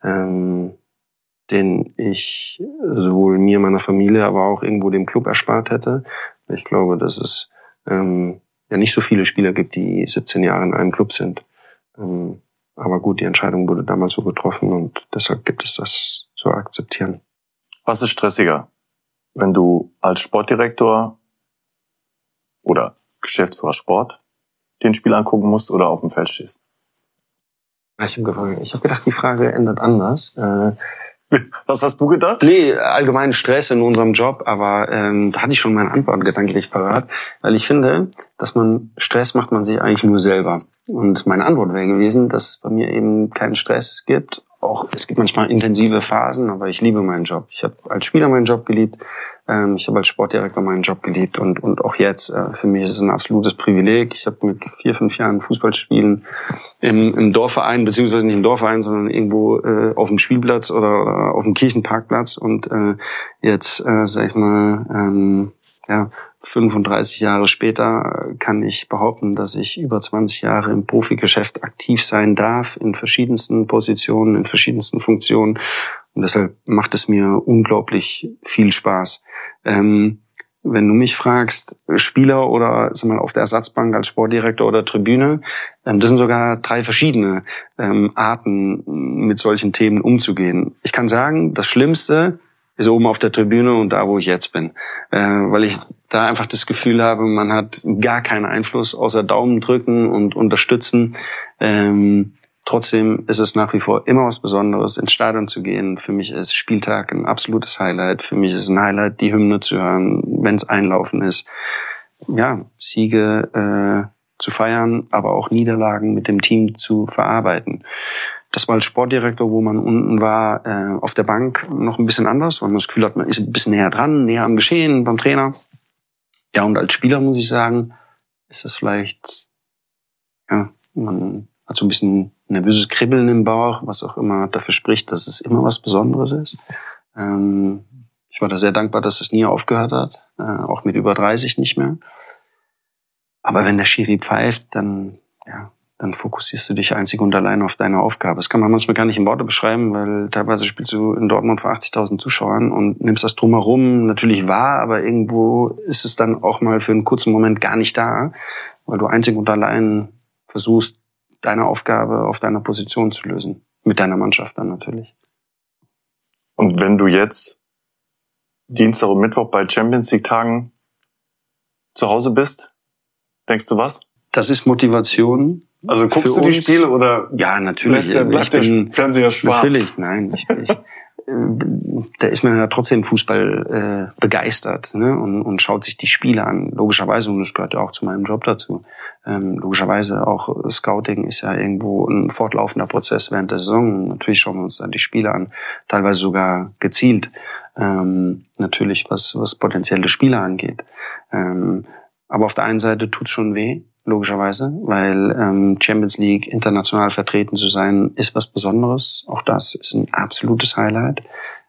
den ich sowohl mir, meiner Familie, aber auch irgendwo dem Club erspart hätte. Ich glaube, dass es ja nicht so viele Spieler gibt, die 17 Jahre in einem Club sind. Aber gut, die Entscheidung wurde damals so getroffen und deshalb gibt es das zu akzeptieren. Was ist stressiger, wenn du als Sportdirektor oder Geschäftsführer Sport den Spiel angucken musst oder auf dem Feld stehst? Ich habe gedacht, die Frage ändert anders. Was hast du gedacht? Nee, allgemein Stress in unserem Job, aber da hatte ich schon meine Antwort gedanklich parat, weil ich finde, dass Stress macht man sich eigentlich nur selber. Und meine Antwort wäre gewesen, dass es bei mir eben keinen Stress gibt. Auch es gibt manchmal intensive Phasen, aber ich liebe meinen Job. Ich habe als Spieler meinen Job geliebt, ich habe als Sportdirektor meinen Job geliebt und auch jetzt. Für mich ist es ein absolutes Privileg. Ich habe mit 4-5 Jahren Fußballspielen im Dorfverein, beziehungsweise nicht im Dorfverein, sondern irgendwo auf dem Spielplatz oder auf dem Kirchenparkplatz und jetzt, sag ich mal, 35 Jahre später kann ich behaupten, dass ich über 20 Jahre im Profigeschäft aktiv sein darf, in verschiedensten Positionen, in verschiedensten Funktionen. Und deshalb macht es mir unglaublich viel Spaß. Wenn du mich fragst, Spieler oder sag mal auf der Ersatzbank als Sportdirektor oder Tribüne, das sind sogar 3 verschiedene Arten, mit solchen Themen umzugehen. Ich kann sagen, das Schlimmste ist oben auf der Tribüne und da, wo ich jetzt bin. Weil ich da einfach das Gefühl habe, man hat gar keinen Einfluss außer Daumen drücken und unterstützen. Trotzdem ist es nach wie vor immer was Besonderes, ins Stadion zu gehen. Für mich ist Spieltag ein absolutes Highlight. Für mich ist ein Highlight, die Hymne zu hören, wenn es Einlaufen ist. Ja, Siege zu feiern, aber auch Niederlagen mit dem Team zu verarbeiten. Das war als Sportdirektor, wo man unten war, auf der Bank noch ein bisschen anders, weil man das Gefühl hat, man ist ein bisschen näher dran, näher am Geschehen beim Trainer. Ja, und als Spieler muss ich sagen, ist es vielleicht, ja, man hat so ein bisschen nervöses Kribbeln im Bauch, was auch immer dafür spricht, dass es immer was Besonderes ist. Ich war da sehr dankbar, dass es nie aufgehört hat, auch mit über 30 nicht mehr. Aber wenn der Schiri pfeift, dann fokussierst du dich einzig und allein auf deine Aufgabe. Das kann man manchmal gar nicht in Worte beschreiben, weil teilweise spielst du in Dortmund vor 80.000 Zuschauern und nimmst das drumherum natürlich wahr, aber irgendwo ist es dann auch mal für einen kurzen Moment gar nicht da, weil du einzig und allein versuchst, deine Aufgabe auf deiner Position zu lösen. Mit deiner Mannschaft dann natürlich. Und wenn du jetzt Dienstag und Mittwoch bei Champions League Tagen zu Hause bist, denkst du was? Das ist Motivation. Also guckst du die Spiele oder? Ja, natürlich. Bleibt der Fernseher schwarz? Natürlich, nein. Da ist man ja trotzdem Fußball begeistert, ne? Und schaut sich die Spiele an. Logischerweise, und das gehört ja auch zu meinem Job dazu. Logischerweise auch Scouting ist ja irgendwo ein fortlaufender Prozess während der Saison. Natürlich schauen wir uns dann die Spiele an, teilweise sogar gezielt. Natürlich, was potenzielle Spieler angeht. Aber auf der einen Seite tut's schon weh. Logischerweise, weil Champions League international vertreten zu sein, ist was Besonderes. Auch das ist ein absolutes Highlight.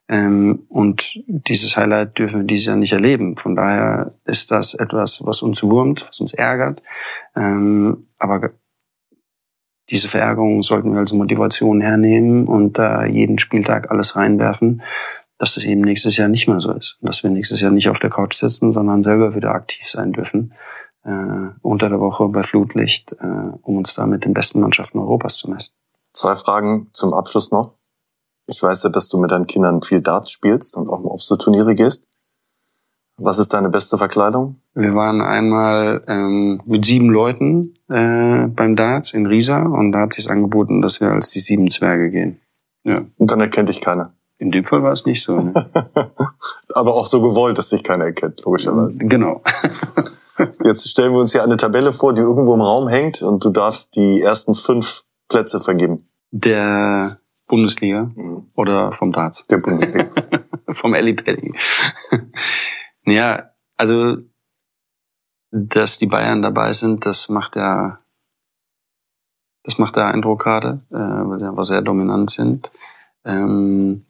Und dieses Highlight dürfen wir dieses Jahr nicht erleben. Von daher ist das etwas, was uns wurmt, was uns ärgert. Aber diese Verärgerung sollten wir als Motivation hernehmen und da jeden Spieltag alles reinwerfen, dass es eben nächstes Jahr nicht mehr so ist. Und dass wir nächstes Jahr nicht auf der Couch sitzen, sondern selber wieder aktiv sein dürfen. Unter der Woche bei Flutlicht, um uns da mit den besten Mannschaften Europas zu messen. 2 Fragen zum Abschluss noch. Ich weiß ja, dass du mit deinen Kindern viel Darts spielst und auch auf so Turniere gehst. Was ist deine beste Verkleidung? Wir waren einmal mit 7 Leuten beim Darts in Riesa und da hat sich angeboten, dass wir als die 7 Zwerge gehen. Ja. Und dann erkennt dich keiner? In dem Fall war es nicht so. Ne? Aber auch so gewollt, dass dich keiner erkennt, logischerweise. Genau. Jetzt stellen wir uns hier eine Tabelle vor, die irgendwo im Raum hängt und du darfst die ersten 5 Plätze vergeben. Der Bundesliga oder vom Darts? Der Bundesliga. Vom Ellipelli. Ja, also, dass die Bayern dabei sind, das macht der Eindruck gerade, weil sie einfach sehr dominant sind. Dann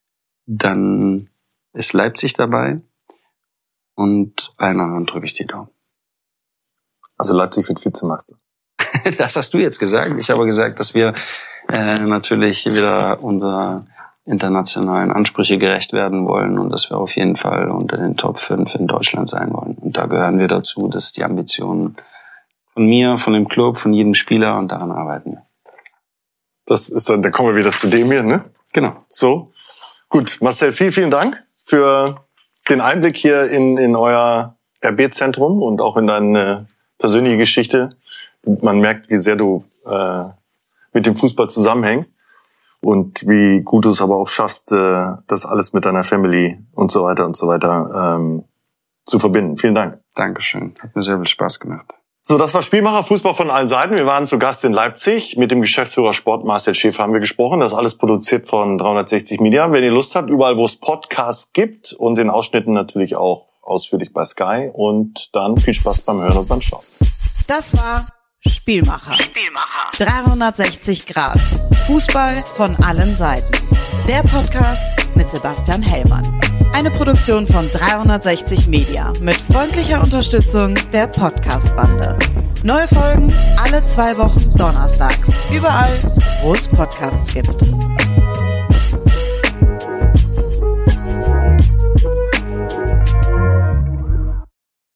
ist Leipzig dabei und allen anderen drücke ich die Daumen. Also Leipzig wird Vizemeister. Das hast du jetzt gesagt. Ich habe gesagt, dass wir natürlich wieder unserer internationalen Ansprüche gerecht werden wollen und dass wir auf jeden Fall unter den Top 5 in Deutschland sein wollen. Und da gehören wir dazu. Das ist die Ambition von mir, von dem Club, von jedem Spieler und daran arbeiten wir. Das ist dann, da kommen wir wieder zu dem hier, ne? Genau. So. Gut. Marcel, vielen Dank für den Einblick hier in euer RB-Zentrum und auch in deine persönliche Geschichte. Man merkt, wie sehr du mit dem Fußball zusammenhängst und wie gut du es aber auch schaffst, das alles mit deiner Family und so weiter zu verbinden. Vielen Dank. Dankeschön. Hat mir sehr viel Spaß gemacht. So, das war Spielmacher Fußball von allen Seiten. Wir waren zu Gast in Leipzig. Mit dem Geschäftsführer Sport Marcel Schäfer haben wir gesprochen. Das ist alles produziert von 360 Media. Wenn ihr Lust habt, überall, wo es Podcasts gibt und in Ausschnitten natürlich auch ausführlich bei Sky. Und dann viel Spaß beim Hören und beim Schauen. Das war Spielmacher. 360 Grad. Fußball von allen Seiten. Der Podcast mit Sebastian Hellmann. Eine Produktion von 360 Media mit freundlicher Unterstützung der Podcast-Bande. Neue Folgen alle 2 Wochen donnerstags. Überall, wo es Podcasts gibt.